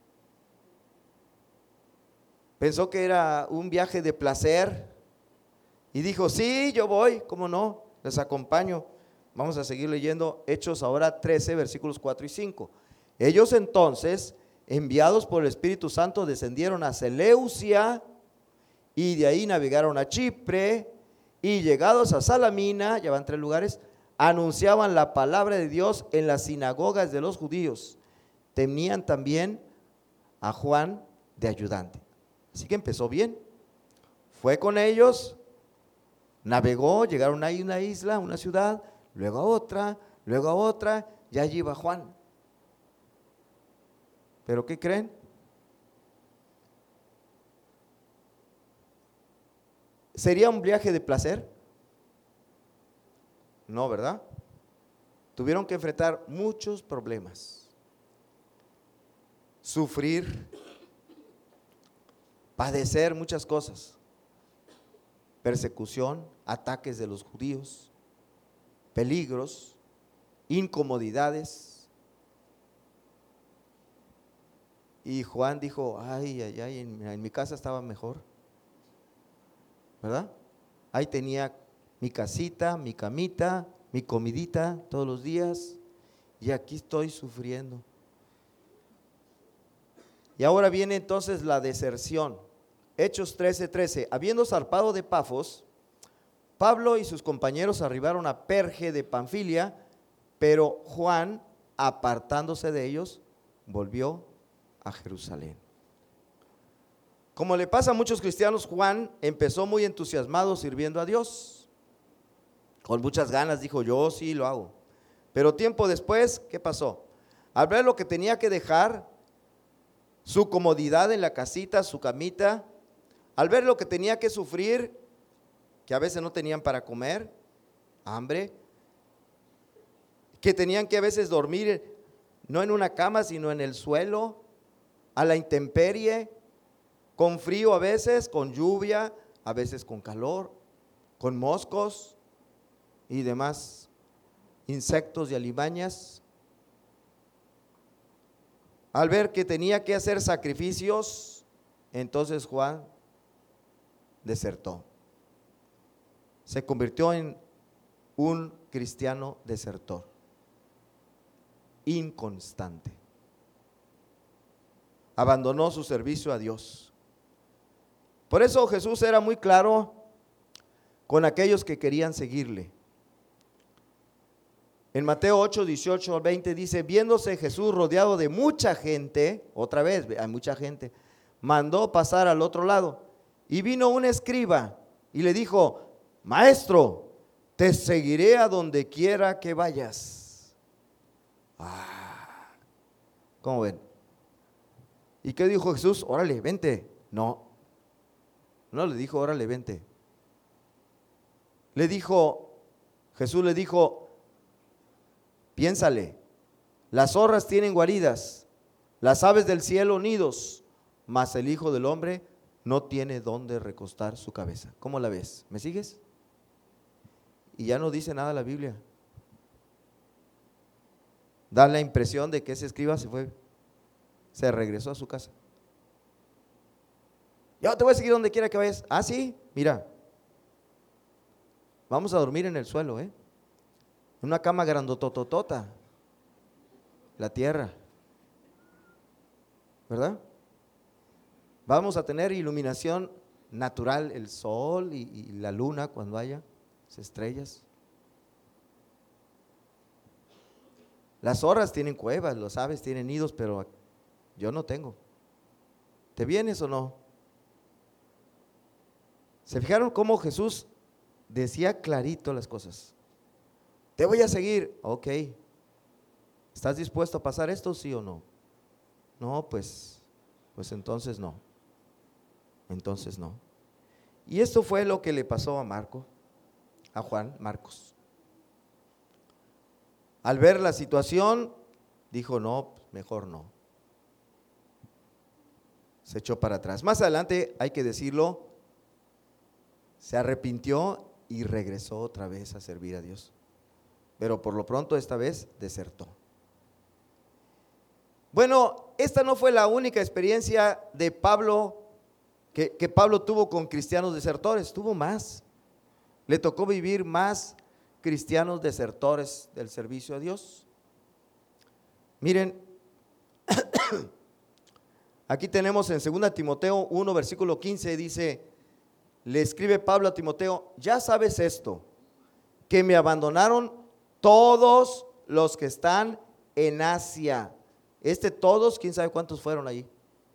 pensó que era un viaje de placer, y dijo: sí, yo voy, ¿cómo no? Les acompaño. Vamos a seguir leyendo Hechos ahora trece, versículos cuatro y cinco. Ellos entonces, enviados por el Espíritu Santo, descendieron a Seleucia, y de ahí navegaron a Chipre, y llegados a Salamina, ya van tres lugares, anunciaban la palabra de Dios en las sinagogas de los judíos. Tenían también a Juan de ayudante. Así que empezó bien. Fue con ellos, navegó, llegaron a una isla, una ciudad, luego a otra, luego a otra, y allí iba Juan. ¿Pero qué creen? ¿Sería un viaje de placer? No, ¿verdad? Tuvieron que enfrentar muchos problemas, sufrir, padecer muchas cosas, persecución, ataques de los judíos, peligros, incomodidades. Y Juan dijo: ay, ay, ay, en, en mi casa estaba mejor, ¿verdad? Ahí tenía mi casita, mi camita, mi comidita todos los días, y aquí estoy sufriendo. Y ahora viene entonces la deserción. Hechos trece, trece. Habiendo zarpado de Pafos, Pablo y sus compañeros arribaron a Perge de Panfilia, pero Juan, apartándose de ellos, volvió a Jerusalén. Como le pasa a muchos cristianos, Juan empezó muy entusiasmado sirviendo a Dios, con muchas ganas, dijo: yo sí lo hago. Pero tiempo después, ¿qué pasó? Al ver lo que tenía que dejar, su comodidad en la casita, su camita, al ver lo que tenía que sufrir, que a veces no tenían para comer, hambre, que tenían que a veces dormir no en una cama, sino en el suelo, a la intemperie, con frío a veces, con lluvia, a veces con calor, con moscos y demás insectos y alimañas. Al ver que tenía que hacer sacrificios, entonces Juan desertó. Se convirtió en un cristiano desertor, inconstante. Abandonó su servicio a Dios. Por eso Jesús era muy claro con aquellos que querían seguirle. En Mateo ocho, dieciocho al veinte dice: viéndose Jesús rodeado de mucha gente, otra vez hay mucha gente, mandó pasar al otro lado, y vino un escriba y le dijo: maestro, te seguiré a donde quiera que vayas. Ah, ¿cómo ven? ¿Y qué dijo Jesús? Órale, vente. No, No le dijo, órale, vente. Le dijo, Jesús le dijo, piénsale, las zorras tienen guaridas, las aves del cielo nidos, mas el Hijo del Hombre no tiene dónde recostar su cabeza. ¿Cómo la ves? ¿Me sigues? Y ya no dice nada la Biblia. Da la impresión de que ese escriba se fue, se regresó a su casa. Yo te voy a seguir donde quiera que vayas. Ah, sí, mira, vamos a dormir en el suelo, ¿eh? En una cama grandotototota, la tierra, ¿verdad? Vamos a tener iluminación natural, el sol y, y la luna cuando haya estrellas. Las zorras tienen cuevas, los aves tienen nidos, pero yo no tengo. ¿Te vienes o no? ¿Se fijaron cómo Jesús decía clarito las cosas? Te voy a seguir, ok. ¿Estás dispuesto a pasar esto, sí o no? No, pues, pues entonces no. Entonces no. Y esto fue lo que le pasó a Marco, a Juan Marcos. Al ver la situación, dijo, no, mejor no. Se echó para atrás. Más adelante, hay que decirlo, se arrepintió y regresó otra vez a servir a Dios. Pero por lo pronto esta vez desertó. Bueno, esta no fue la única experiencia de Pablo que, que Pablo tuvo con cristianos desertores, tuvo más. Le tocó vivir más cristianos desertores del servicio a Dios. Miren, aquí tenemos en segunda Timoteo uno, versículo quince, dice, le escribe Pablo a Timoteo, ya sabes esto, que me abandonaron todos los que están en Asia. Este todos, quién sabe cuántos fueron ahí.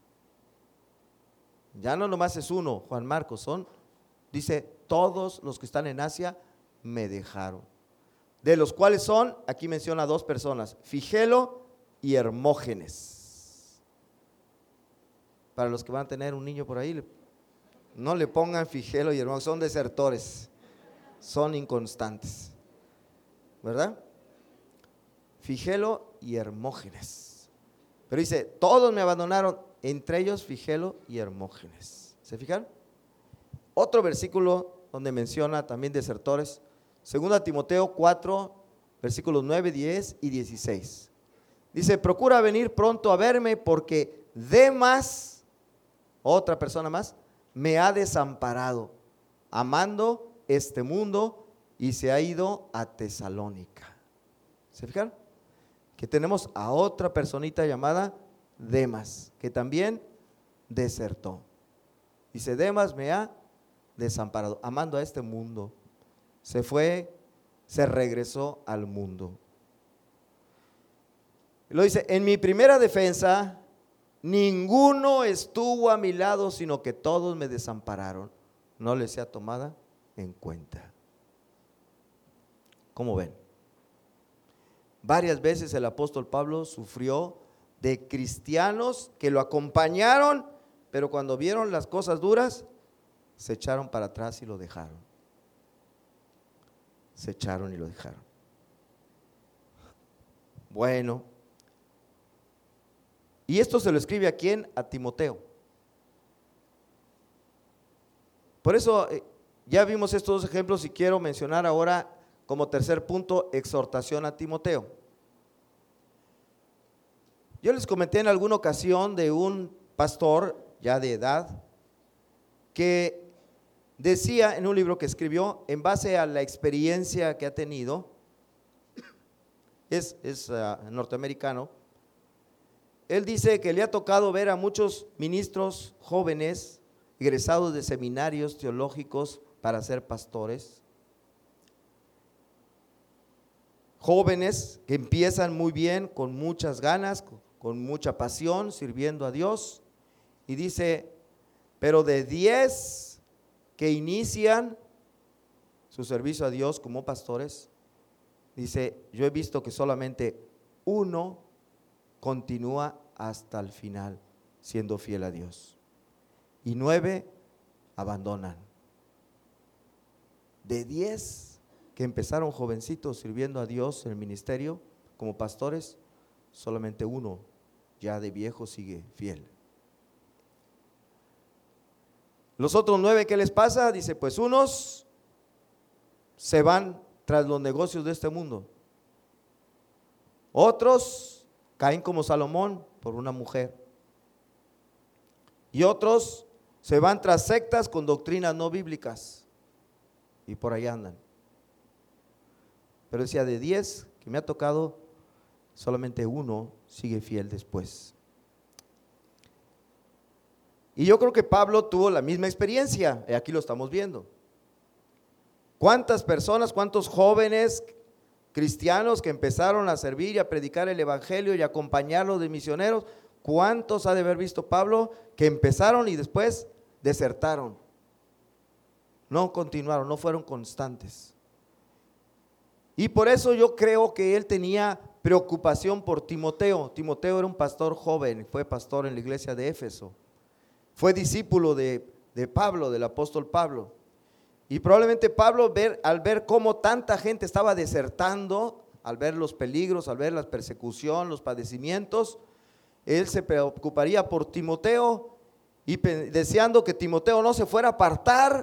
Ya no nomás es uno, Juan Marcos, son, dice, todos los que están en Asia me dejaron. De los cuales son, aquí menciona dos personas, Figelo y Hermógenes. Para los que van a tener un niño por ahí, no le pongan Figelo y Hermógenes, son desertores, son inconstantes, ¿verdad? Figelo y Hermógenes. Pero dice, todos me abandonaron, entre ellos Figelo y Hermógenes. ¿Se fijan? Otro versículo donde menciona también desertores, segunda Timoteo cuatro, versículos nueve, diez y dieciséis. Dice, procura venir pronto a verme porque Demas, otra persona más, me ha desamparado, amando este mundo y se ha ido a Tesalónica. ¿Se fijan? Que tenemos a otra personita llamada Demas, que también desertó. Dice, Demas me ha desamparado, amando a este mundo. Se fue, se regresó al mundo. Lo dice, en mi primera defensa, ninguno estuvo a mi lado, sino que todos me desampararon. No les sea tomada en cuenta. ¿Cómo ven? Varias veces el apóstol Pablo sufrió de cristianos que lo acompañaron, pero cuando vieron las cosas duras, se echaron para atrás y lo dejaron. Se echaron y lo dejaron. Bueno, y esto se lo escribe a quién? A Timoteo. Por eso eh, ya vimos estos dos ejemplos y quiero mencionar ahora como tercer punto, exhortación a Timoteo. Yo les comenté en alguna ocasión de un pastor ya de edad que decía en un libro que escribió en base a la experiencia que ha tenido, es, es uh, norteamericano. Él dice que le ha tocado ver a muchos ministros jóvenes egresados de seminarios teológicos para ser pastores, jóvenes que empiezan muy bien, con muchas ganas, con mucha pasión, sirviendo a Dios, y dice, pero de diez que inician su servicio a Dios como pastores, dice, yo he visto que solamente uno continúa hasta el final, siendo fiel a Dios, y nueve abandonan. De diez que empezaron jovencitos sirviendo a Dios en el ministerio como pastores, solamente uno ya de viejo sigue fiel. Los otros nueve, ¿qué les pasa? Dice, pues unos se van tras los negocios de este mundo. Otros caen como Salomón por una mujer. Y otros se van tras sectas con doctrinas no bíblicas. Y por ahí andan. Pero decía, de diez que me ha tocado, solamente uno sigue fiel después. Y yo creo que Pablo tuvo la misma experiencia, y aquí lo estamos viendo. ¿Cuántas personas, cuántos jóvenes cristianos que empezaron a servir y a predicar el evangelio y a acompañarlos de misioneros? ¿Cuántos ha de haber visto Pablo que empezaron y después desertaron? No continuaron, no fueron constantes. Y por eso yo creo que él tenía preocupación por Timoteo. Timoteo era un pastor joven, fue pastor en la iglesia de Éfeso. Fue discípulo de, de Pablo, del apóstol Pablo. Y probablemente Pablo, ver, al ver cómo tanta gente estaba desertando, al ver los peligros, al ver la persecución, los padecimientos, él se preocuparía por Timoteo y deseando que Timoteo no se fuera a apartar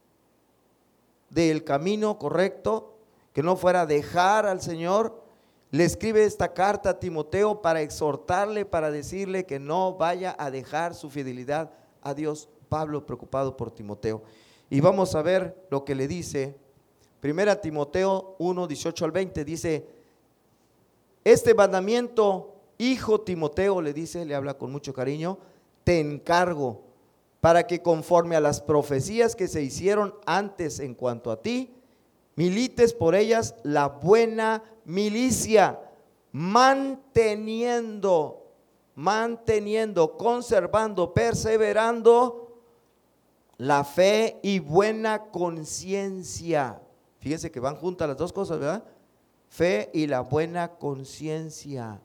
del camino correcto, que no fuera a dejar al Señor. Le escribe esta carta a Timoteo para exhortarle, para decirle que no vaya a dejar su fidelidad a Dios. Pablo preocupado por Timoteo. Y vamos a ver lo que le dice. Primera Timoteo uno, dieciocho al veinte, dice, este mandamiento, hijo Timoteo, le dice, le habla con mucho cariño, te encargo para que conforme a las profecías que se hicieron antes en cuanto a ti, milites por ellas la buena milicia, manteniendo, manteniendo, conservando, perseverando la fe y buena conciencia. Fíjense que van juntas las dos cosas, ¿verdad? Fe y la buena conciencia.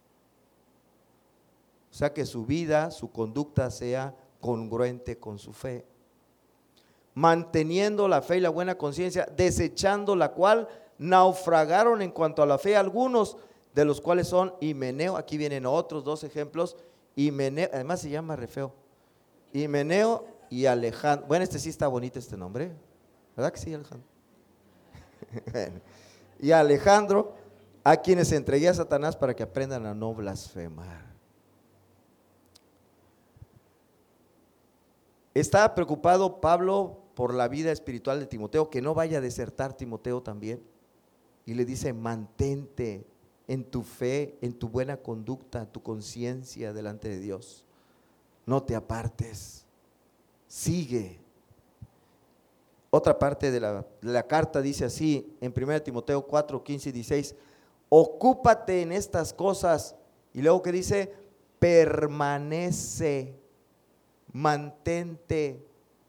O sea, que su vida, su conducta sea congruente con su fe. Manteniendo la fe y la buena conciencia, desechando la cual naufragaron en cuanto a la fe algunos, de los cuales son Himeneo, aquí vienen otros dos ejemplos, Himeneo, además se llama re feo, Himeneo y Alejandro. Bueno, este sí está bonito este nombre, ¿verdad que sí, Alejandro? Y Alejandro, a quienes entregué a Satanás para que aprendan a no blasfemar. Está preocupado Pablo por la vida espiritual de Timoteo, que no vaya a desertar Timoteo también. Y le dice, mantente en tu fe, en tu buena conducta, tu conciencia delante de Dios. No te apartes, sigue. Otra parte de la, de la carta dice así, en primera Timoteo cuatro, quince y dieciséis, ocúpate en estas cosas. Y luego que dice, permanece. Mantente,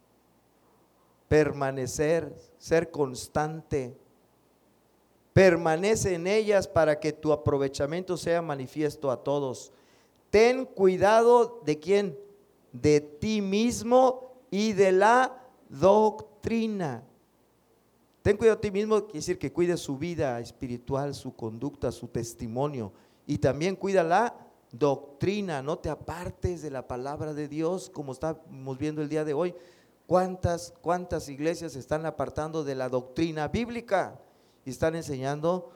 permanecer, ser constante, permanece en ellas para que tu aprovechamiento sea manifiesto a todos. Ten cuidado de quién, de ti mismo y de la doctrina. Ten cuidado de ti mismo, quiere decir que cuide su vida espiritual, su conducta, su testimonio, y también cuida la doctrina. No te apartes de la palabra de Dios, como estamos viendo el día de hoy. ¿Cuántas, cuántas iglesias se están apartando de la doctrina bíblica y están enseñando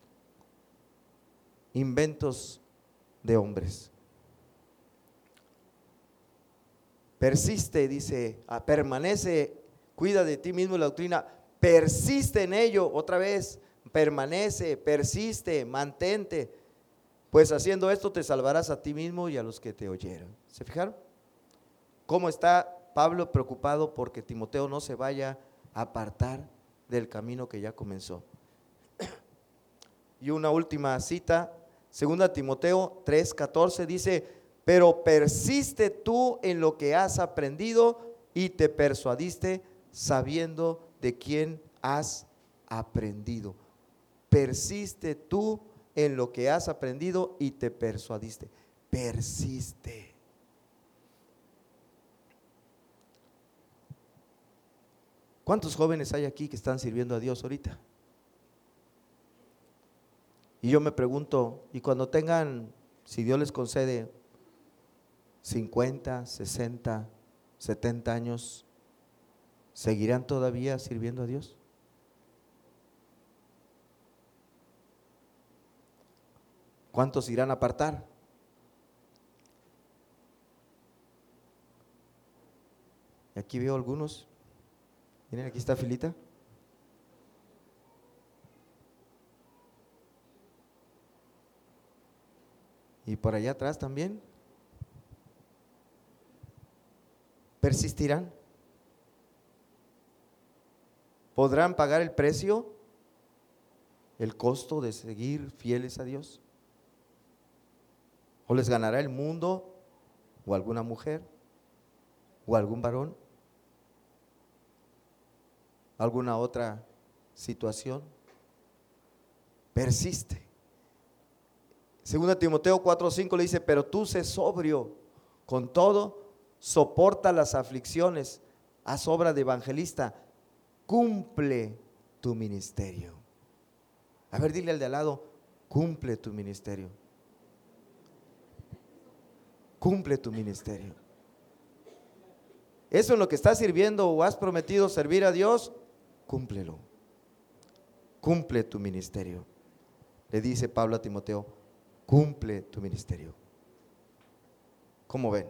inventos de hombres? Persiste, dice, permanece, cuida de ti mismo la doctrina, persiste en ello. Otra vez, permanece, persiste, mantente. Pues haciendo esto te salvarás a ti mismo y a los que te oyeron. ¿Se fijaron? ¿Cómo está Pablo preocupado porque Timoteo no se vaya a apartar del camino que ya comenzó? Y una última cita, segunda Timoteo tres, catorce, dice, pero persiste tú en lo que has aprendido y te persuadiste sabiendo de quién has aprendido. Persiste tú en lo que has aprendido y te persuadiste. Persiste. ¿Cuántos jóvenes hay aquí que están sirviendo a Dios ahorita? Y yo me pregunto, y cuando tengan, si Dios les concede cincuenta, sesenta, setenta años, ¿seguirán todavía sirviendo a Dios? ¿Cuántos irán a apartar? Y aquí veo algunos. Miren, aquí está filita. Y por allá atrás también. ¿Persistirán? ¿Podrán pagar el precio, el costo de seguir fieles a Dios? ¿O les ganará el mundo o alguna mujer o algún varón? ¿Alguna otra situación? Persiste. Segunda Timoteo cuatro cinco le dice, pero tú sé sobrio, con todo soporta las aflicciones, haz obra de evangelista, cumple tu ministerio. A ver, dile al de al lado, cumple tu ministerio. Cumple tu ministerio. Eso en lo que estás sirviendo o has prometido servir a Dios, cúmplelo. Cumple tu ministerio. Le dice Pablo a Timoteo, cumple tu ministerio. ¿Cómo ven?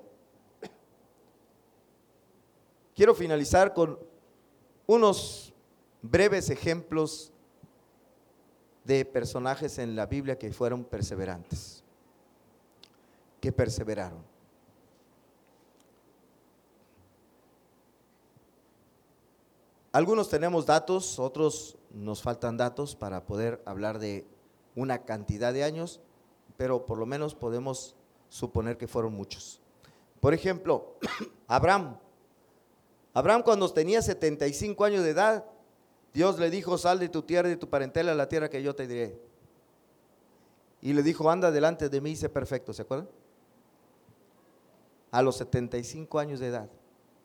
Quiero finalizar con unos breves ejemplos de personajes en la Biblia que fueron perseverantes, que perseveraron. Algunos tenemos datos, otros nos faltan datos para poder hablar de una cantidad de años, pero por lo menos podemos suponer que fueron muchos. Por ejemplo, Abraham. Abraham, cuando tenía setenta y cinco años de edad, Dios le dijo, sal de tu tierra y de tu parentela a la tierra que yo te diré. Y le dijo, anda delante de mí y sé perfecto, ¿se acuerdan? A los setenta y cinco años de edad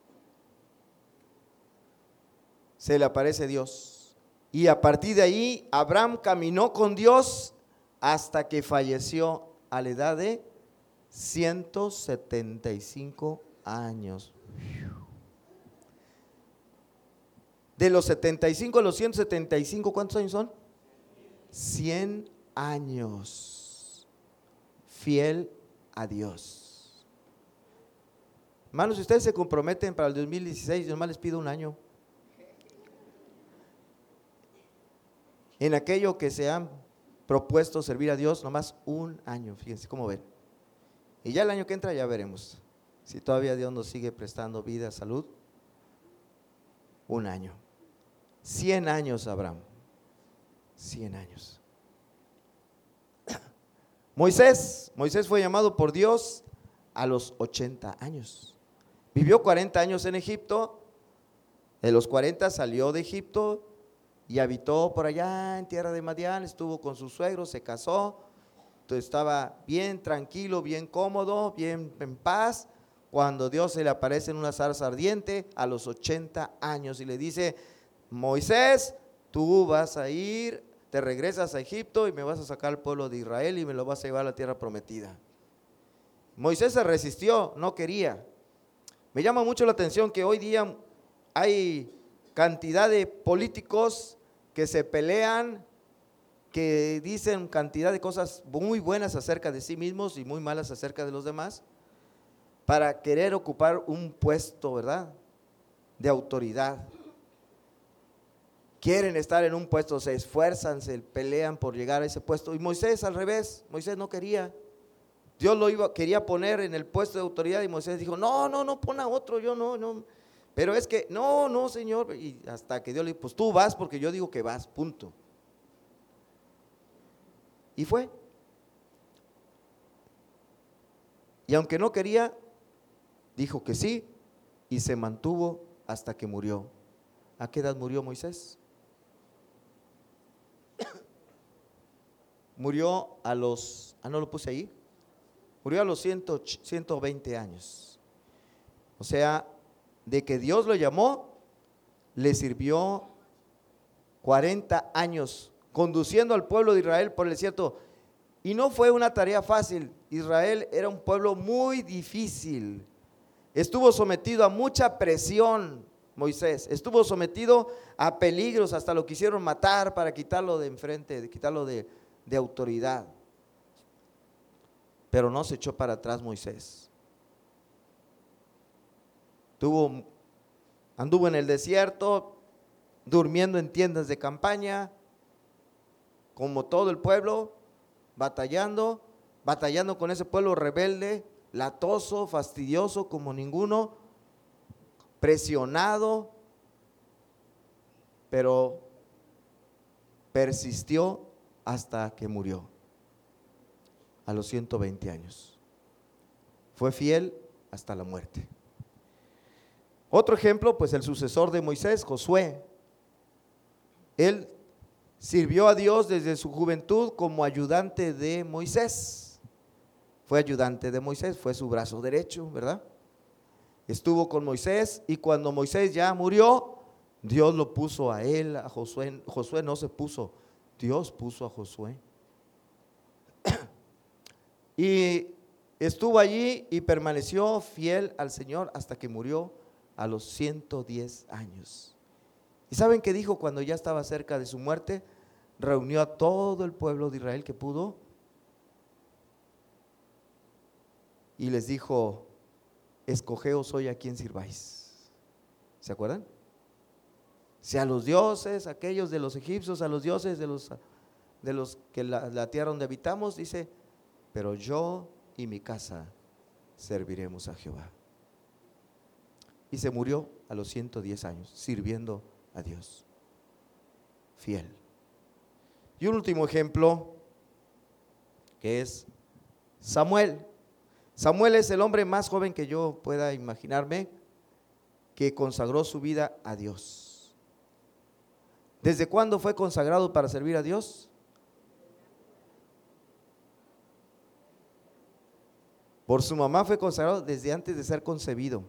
se le aparece Dios, y a partir de ahí Abraham caminó con Dios hasta que falleció a la edad de ciento setenta y cinco años. De los setenta y cinco a los ciento setenta y cinco, ¿cuántos años son? cien años fiel a Dios. Hermanos, si ustedes se comprometen para el dos mil dieciséis, yo nomás les pido un año en aquello que se han propuesto servir a Dios, nomás un año. Fíjense cómo ven. Y ya el año que entra ya veremos si todavía Dios nos sigue prestando vida, salud. Un año. Cien años, Abraham. Cien años. Moisés, Moisés fue llamado por Dios a los ochenta años. Vivió cuarenta años en Egipto. De los cuarenta salió de Egipto y habitó por allá en tierra de Madián, estuvo con sus suegros, se casó, entonces estaba bien tranquilo, bien cómodo, bien en paz, cuando Dios se le aparece en una zarza ardiente a los ochenta años y le dice, Moisés, tú vas a ir, te regresas a Egipto y me vas a sacar al pueblo de Israel y me lo vas a llevar a la tierra prometida. Moisés se resistió, no quería. Me llama mucho la atención que hoy día hay cantidad de políticos que se pelean, que dicen cantidad de cosas muy buenas acerca de sí mismos y muy malas acerca de los demás, para querer ocupar un puesto, ¿verdad?, de autoridad. Quieren estar en un puesto, se esfuerzan, se pelean por llegar a ese puesto. Y Moisés al revés, Moisés no quería. Dios lo iba, quería poner en el puesto de autoridad y Moisés dijo, no, no, no, pon a otro, yo no, no. Pero es que, no, no, Señor, y hasta que Dios le dijo, pues tú vas porque yo digo que vas, punto. Y fue. Y aunque no quería, dijo que sí y se mantuvo hasta que murió. ¿A qué edad murió Moisés? Murió a los, ah, no lo puse ahí, murió a los ciento veinte años. O sea, de que Dios lo llamó le sirvió cuarenta años conduciendo al pueblo de Israel por el desierto. Y no fue una tarea fácil. Israel era un pueblo muy difícil. Estuvo sometido a mucha presión, Moisés. Estuvo sometido a peligros, hasta lo quisieron matar para quitarlo de enfrente, de quitarlo de, de autoridad. Pero no se echó para atrás Moisés. Tuvo, anduvo en el desierto, durmiendo en tiendas de campaña, como todo el pueblo, batallando, batallando con ese pueblo rebelde, latoso, fastidioso como ninguno, presionado, pero persistió hasta que murió, a los ciento veinte años. Fue fiel hasta la muerte. Otro ejemplo, pues el sucesor de Moisés, Josué. Él sirvió a Dios desde su juventud como ayudante de Moisés. Fue ayudante de Moisés, fue su brazo derecho, ¿verdad? Estuvo con Moisés, y cuando Moisés ya murió, Dios lo puso a él, a Josué. Josué no se puso, Dios puso a Josué. Y estuvo allí y permaneció fiel al Señor hasta que murió a los ciento diez años. ¿Y saben qué dijo cuando ya estaba cerca de su muerte? Reunió a todo el pueblo de Israel que pudo y les dijo: escogeos hoy a quién sirváis. ¿Se acuerdan? Si a los dioses, aquellos de los egipcios, a los dioses de los, de los que la, la tierra donde habitamos, dice: pero yo y mi casa serviremos a Jehová. Y se murió a los ciento diez años, sirviendo a Dios, fiel. Y un último ejemplo, que es Samuel. Samuel es el hombre más joven que yo pueda imaginarme, que consagró su vida a Dios. ¿Desde cuándo fue consagrado para servir a Dios? Por su mamá fue consagrado desde antes de ser concebido.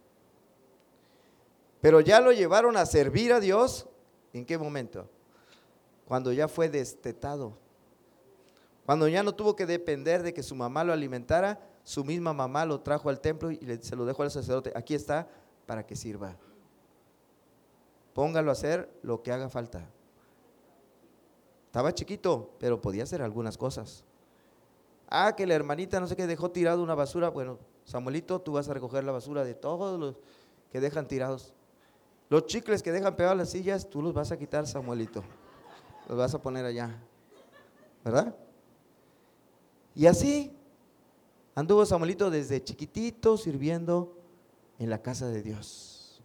Pero ya lo llevaron a servir a Dios, ¿en qué momento? Cuando ya fue destetado. Cuando ya no tuvo que depender de que su mamá lo alimentara, su misma mamá lo trajo al templo y le, se lo dejó al sacerdote. Aquí está para que sirva. Póngalo a hacer lo que haga falta. Estaba chiquito, pero podía hacer algunas cosas. Ah, que la hermanita no sé qué dejó tirado una basura. Bueno, Samuelito, tú vas a recoger la basura de todos los que dejan tirados. Los chicles que dejan pegados a las sillas, tú los vas a quitar, Samuelito. Los vas a poner allá, ¿verdad? Y así anduvo Samuelito desde chiquitito sirviendo en la casa de Dios,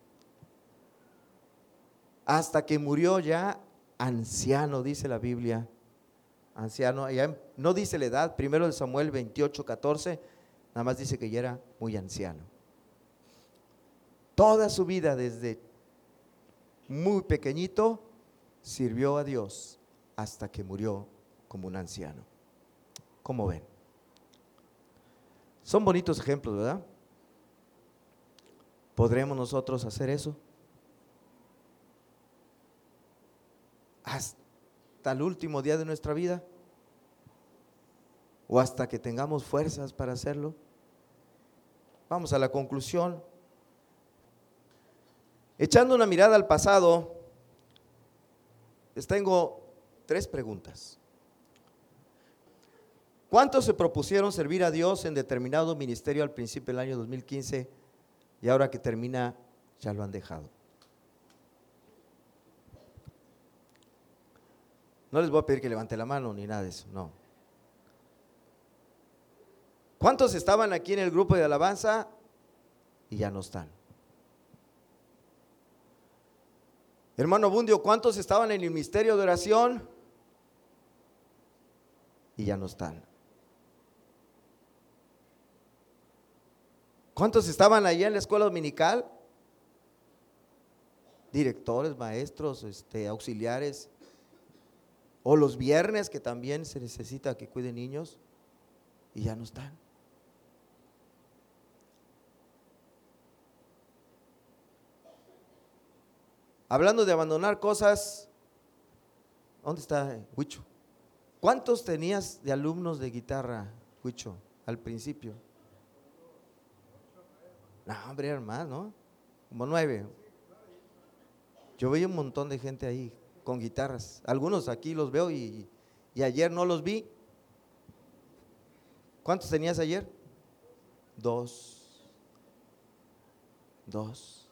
hasta que murió ya anciano, dice la Biblia. Anciano, ya no dice la edad. Primero de Samuel veintiocho, catorce, nada más dice que ya era muy anciano. Toda su vida, desde muy pequeñito, sirvió a Dios hasta que murió como un anciano. ¿Cómo ven? Son bonitos ejemplos, ¿verdad? ¿Podremos nosotros hacer eso? Hasta el último día de nuestra vida, o hasta que tengamos fuerzas para hacerlo. Vamos a la conclusión. Echando una mirada al pasado, les tengo tres preguntas. ¿Cuántos se propusieron servir a Dios en determinado ministerio al principio del año dos mil quince y ahora que termina ya lo han dejado? No les voy a pedir que levante la mano ni nada de eso, no. ¿Cuántos estaban aquí en el grupo de alabanza y ya no están? Hermano Bundio, ¿cuántos estaban en el ministerio de oración y ya no están? ¿Cuántos estaban allá en la escuela dominical? Directores, maestros, este, auxiliares. O los viernes, que también se necesita que cuiden niños y ya no están. hablando de abandonar cosas, ¿dónde está Huicho? ¿Cuántos tenías de alumnos de guitarra, Huicho, al principio? No, hombre, eran más, ¿no? Como nueve. Yo veía un montón de gente ahí con guitarras. Algunos aquí los veo y, y ayer no los vi. ¿Cuántos tenías ayer? Dos. Dos.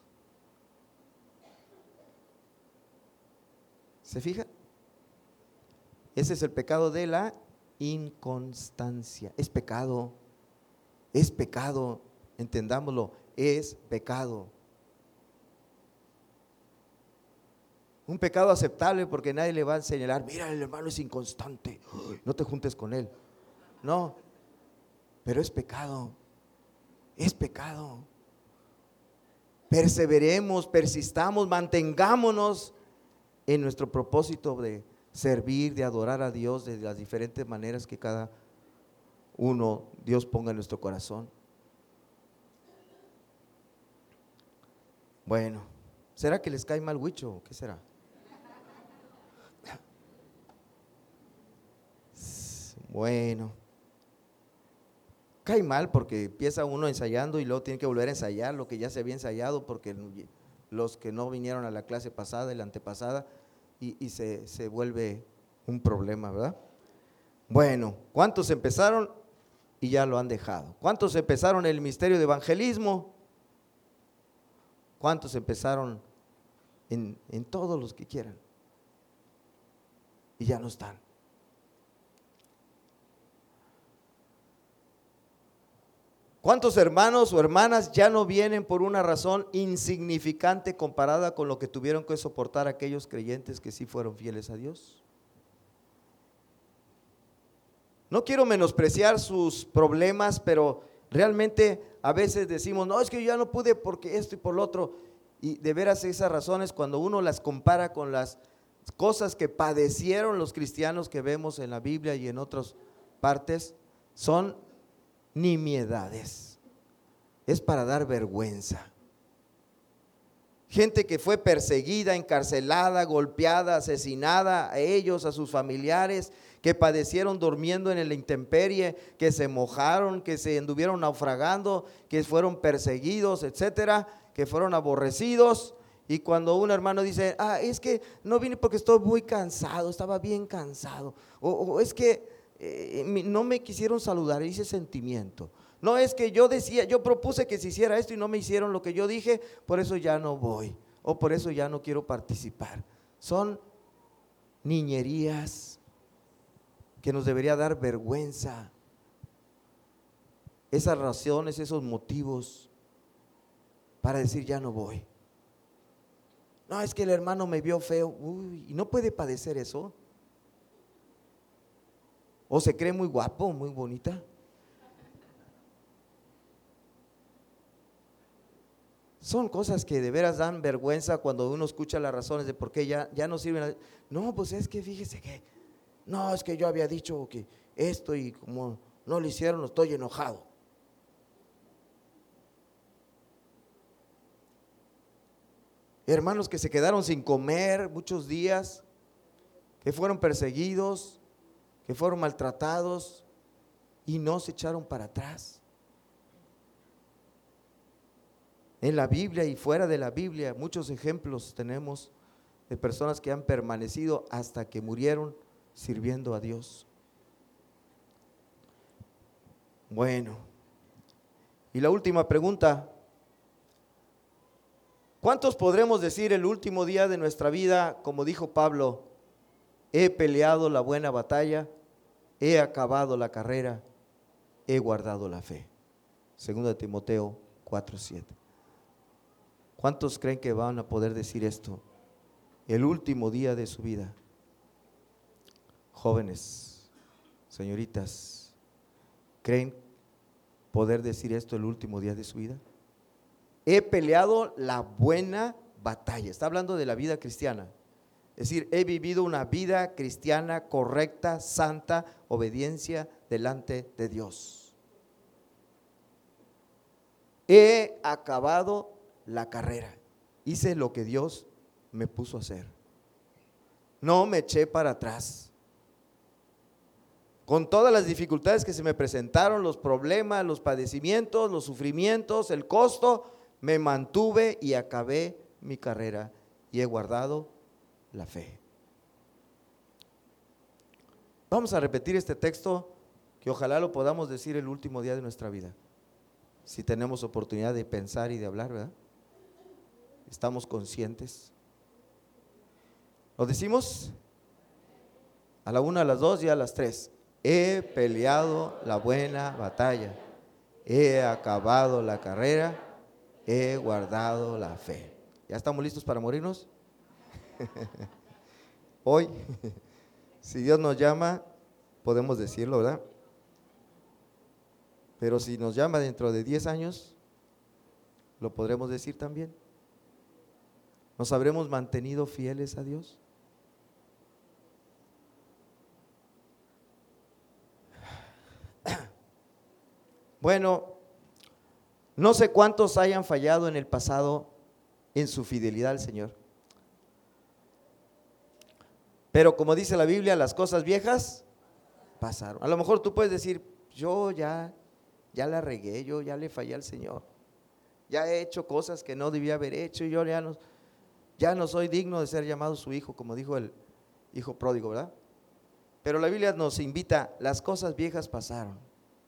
¿Se fija? Ese es el pecado de la inconstancia. Es pecado. Es pecado. Entendámoslo. Es pecado. Un pecado aceptable porque nadie le va a señalar, mira, el hermano es inconstante, no te juntes con él. No, pero es pecado, es pecado. Perseveremos, persistamos, mantengámonos en nuestro propósito de servir, de adorar a Dios de las diferentes maneras que cada uno Dios ponga en nuestro corazón. Bueno, ¿será que les cae mal Huicho o qué será? Bueno, cae mal porque empieza uno ensayando y luego tiene que volver a ensayar lo que ya se había ensayado porque los que no vinieron a la clase pasada y la antepasada y, y se, se vuelve un problema, ¿verdad? Bueno, ¿cuántos empezaron y ya lo han dejado? ¿Cuántos empezaron el ministerio de evangelismo? ¿Cuántos empezaron en, en todos los que quieran? Y ya no están. ¿Cuántos hermanos o hermanas ya no vienen por una razón insignificante comparada con lo que tuvieron que soportar aquellos creyentes que sí fueron fieles a Dios? No quiero menospreciar sus problemas, pero realmente a veces decimos, no, es que yo ya no pude porque esto y por lo otro. Y de veras esas razones, cuando uno las compara con las cosas que padecieron los cristianos que vemos en la Biblia y en otras partes, son nimiedades. Es para dar vergüenza. Gente que fue perseguida, encarcelada, golpeada, asesinada, a ellos, a sus familiares, que padecieron durmiendo en la intemperie, que se mojaron, que se anduvieron naufragando, que fueron perseguidos, etcétera, que fueron aborrecidos. Y cuando un hermano dice, ah, es que no vine porque estoy muy cansado, estaba bien cansado, o, o es que eh, no me quisieron saludar, ese sentimiento. No es que yo decía, yo propuse que se hiciera esto y no me hicieron lo que yo dije, por eso ya no voy, o por eso ya no quiero participar. Son niñerías que nos debería dar vergüenza. Esas razones, esos motivos para decir ya no voy. No, es que el hermano me vio feo. Uy, ¿y no puede padecer eso? ¿O se cree muy guapo, muy bonita? Son cosas que de veras dan vergüenza cuando uno escucha las razones de por qué ya, ya no sirven. No, pues es que fíjese que, no, es que yo había dicho que esto y como no lo hicieron, estoy enojado. Hermanos que se quedaron sin comer muchos días, que fueron perseguidos, que fueron maltratados y no se echaron para atrás. En la Biblia y fuera de la Biblia, muchos ejemplos tenemos de personas que han permanecido hasta que murieron sirviendo a Dios. Bueno, y la última pregunta: ¿cuántos podremos decir el último día de nuestra vida, como dijo Pablo, he peleado la buena batalla, he acabado la carrera, he guardado la fe? Segunda de Timoteo cuatro siete. ¿Cuántos creen que van a poder decir esto el último día de su vida? Jóvenes, señoritas, ¿creen poder decir esto el último día de su vida? He peleado la buena batalla. Está hablando de la vida cristiana. Es decir, he vivido una vida cristiana correcta, santa, obediencia delante de Dios. He acabado la carrera. Hice lo que Dios me puso a hacer. No me eché para atrás. Con todas las dificultades que se me presentaron, los problemas, los padecimientos, los sufrimientos, el costo, me mantuve y acabé mi carrera y he guardado la fe. Vamos a repetir este texto, que ojalá lo podamos decir el último día de nuestra vida, si tenemos oportunidad de pensar y de hablar, ¿verdad? ¿Estamos conscientes? ¿Lo decimos? A la una, a las dos y a las tres. He peleado la buena batalla, he acabado la carrera, he guardado la fe. ¿Ya estamos listos para morirnos? Hoy, si Dios nos llama, podemos decirlo, ¿verdad? Pero si nos llama dentro de diez años, lo podremos decir también. ¿Nos habremos mantenido fieles a Dios? Bueno, no sé cuántos hayan fallado en el pasado en su fidelidad al Señor. Pero como dice la Biblia, las cosas viejas pasaron. A lo mejor tú puedes decir, yo ya, ya la regué, yo ya le fallé al Señor. Ya he hecho cosas que no debía haber hecho y yo ya no, ya no soy digno de ser llamado su hijo, como dijo el hijo pródigo, ¿verdad? Pero la Biblia nos invita, las cosas viejas pasaron.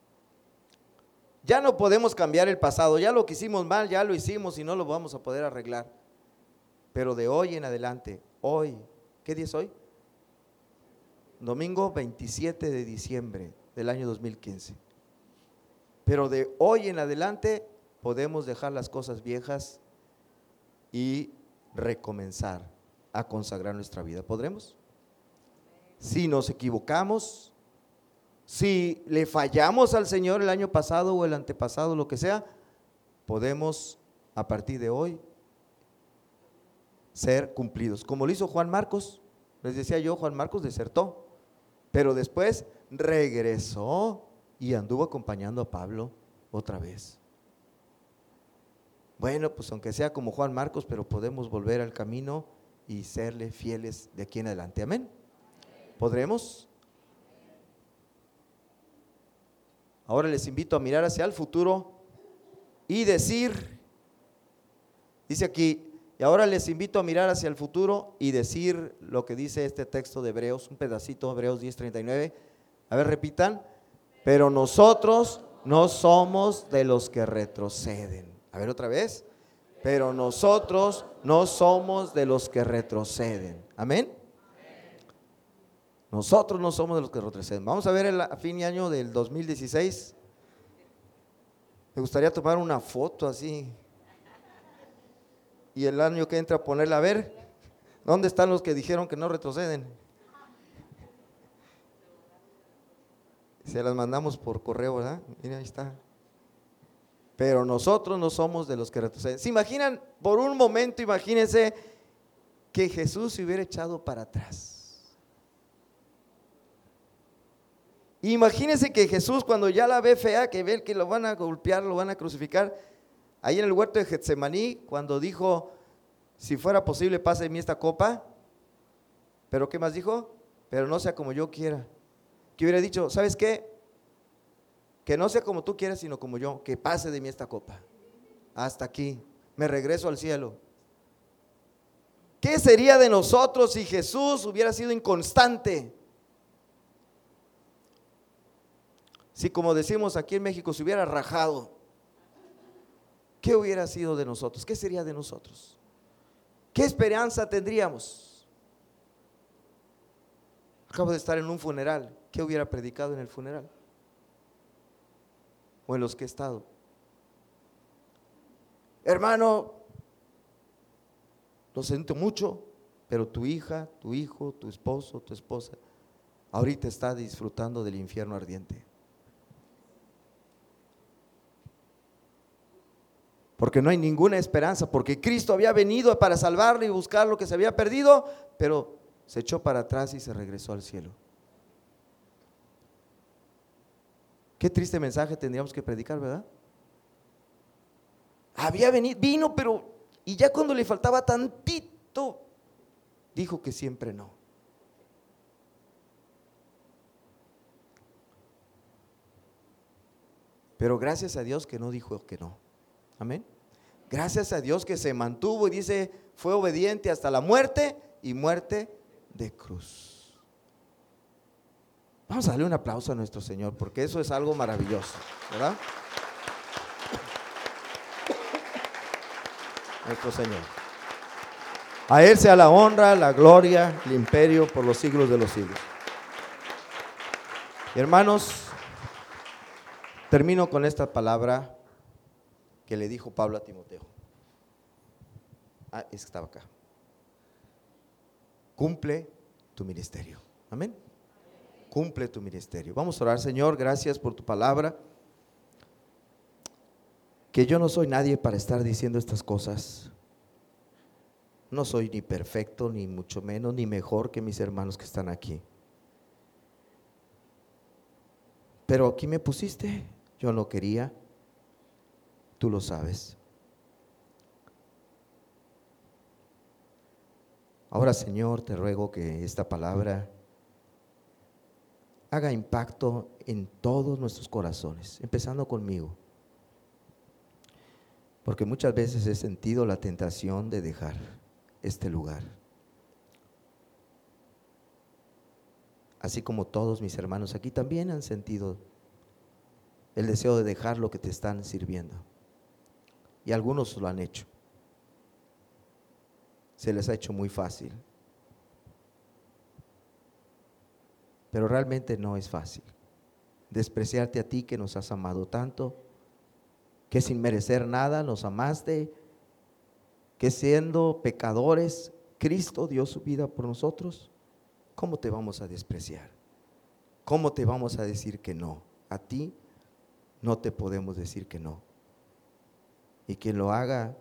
Ya no podemos cambiar el pasado, ya lo que hicimos mal, ya lo hicimos y no lo vamos a poder arreglar. Pero de hoy en adelante, hoy, ¿qué día es hoy? Domingo veintisiete de diciembre del año dos mil quince. Pero de hoy en adelante podemos dejar las cosas viejas y recomenzar a consagrar nuestra vida. ¿Podremos? Si nos equivocamos, si le fallamos al Señor el año pasado o el antepasado, lo que sea, podemos a partir de hoy ser cumplidos. Como lo hizo Juan Marcos, les decía yo, Juan Marcos desertó, pero después regresó y anduvo acompañando a Pablo otra vez. Bueno, pues aunque sea como Juan Marcos, pero podemos volver al camino y serle fieles de aquí en adelante. Amén. ¿Podremos? Ahora les invito a mirar hacia el futuro y decir, dice aquí, y ahora les invito a mirar hacia el futuro y decir lo que dice este texto de Hebreos, un pedacito, Hebreos diez treinta y nueve. A ver, repitan. Pero nosotros no somos de los que retroceden. A ver otra vez. Pero nosotros no somos de los que retroceden. Amén. Nosotros no somos de los que retroceden. Vamos a ver el a fin de año del dos mil dieciséis. Me gustaría tomar una foto así. Y el año que entra ponerla, a ver, ¿dónde están los que dijeron que no retroceden? Se las mandamos por correo, ¿verdad? Mira, ahí está. Pero nosotros no somos de los que retroceden. ¿Se imaginan? Por un momento, imagínense que Jesús se hubiera echado para atrás. Imagínense que Jesús, cuando ya la ve fea, que ve que lo van a golpear, lo van a crucificar, ahí en el huerto de Getsemaní, cuando dijo, si fuera posible, pase de mí esta copa. ¿Pero qué más dijo? Pero no sea como yo quiera. Que hubiera dicho, ¿sabes qué? Que no sea como tú quieras, sino como yo, que pase de mí esta copa. Hasta aquí, me regreso al cielo. ¿Qué sería de nosotros si Jesús hubiera sido inconstante? Si, como decimos aquí en México, se hubiera rajado, ¿qué hubiera sido de nosotros? ¿Qué sería de nosotros? ¿Qué esperanza tendríamos? Acabo de estar en un funeral. ¿Qué hubiera predicado en el funeral? O en los que he estado. Hermano, lo siento mucho, pero tu hija, tu hijo, tu esposo, tu esposa, ahorita está disfrutando del infierno ardiente. Porque no hay ninguna esperanza, porque Cristo había venido para salvarlo y buscar lo que se había perdido, pero se echó para atrás y se regresó al cielo. Qué triste mensaje tendríamos que predicar, ¿verdad? Había venido, vino, pero y ya cuando le faltaba tantito Dijo que siempre no. Pero gracias a Dios que no dijo que no. Amén. Gracias a Dios que se mantuvo y dice, fue obediente hasta la muerte y muerte de cruz. Vamos a darle un aplauso a nuestro Señor, porque eso es algo maravilloso, ¿verdad? Nuestro Señor. A Él sea la honra, la gloria, el imperio por los siglos de los siglos. Y hermanos, termino con esta palabra que le dijo Pablo a Timoteo. Ah, es que estaba acá. Cumple tu ministerio. Amén. Cumple tu ministerio. Vamos a orar. Señor, gracias por tu palabra. Que yo no soy nadie para estar diciendo estas cosas. No soy ni perfecto, ni mucho menos, ni mejor que mis hermanos que están aquí. Pero aquí me pusiste, yo no quería, tú lo sabes. Ahora, Señor, te ruego que esta palabra haga impacto en todos nuestros corazones, empezando conmigo. Porque muchas veces he sentido la tentación de dejar este lugar. Así como todos mis hermanos aquí también han sentido el deseo de dejar lo que te están sirviendo. Y algunos lo han hecho. Se les ha hecho muy fácil. Pero realmente no es fácil. Despreciarte a ti que nos has amado tanto, que sin merecer nada nos amaste, que siendo pecadores, Cristo dio su vida por nosotros. ¿Cómo te vamos a despreciar? ¿Cómo te vamos a decir que no? A ti no te podemos decir que no. Y quien lo haga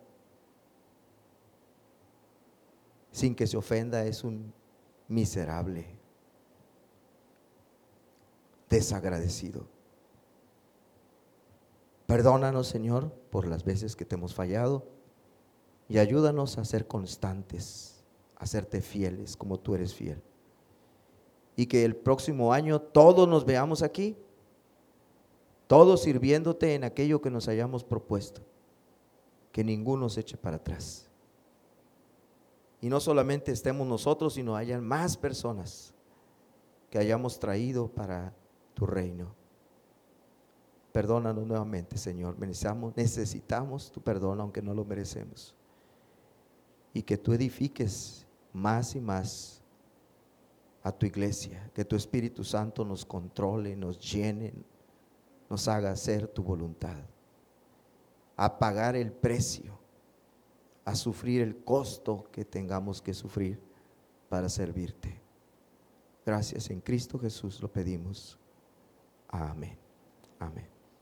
sin que se ofenda es un miserable, desagradecido. Perdónanos, Señor, por las veces que te hemos fallado y ayúdanos a ser constantes, a serte fieles como tú eres fiel. Y que el próximo año todos nos veamos aquí, todos sirviéndote en aquello que nos hayamos propuesto, que ninguno se eche para atrás. Y no solamente estemos nosotros, sino hayan más personas que hayamos traído para tu reino. Perdónanos nuevamente, Señor. Necesitamos, necesitamos tu perdón, aunque no lo merecemos. Y que tú edifiques más y más a tu iglesia. Que tu Espíritu Santo nos controle, nos llene, nos haga hacer tu voluntad. A pagar el precio, a sufrir el costo que tengamos que sufrir para servirte. Gracias, en Cristo Jesús lo pedimos. Amén. Amén.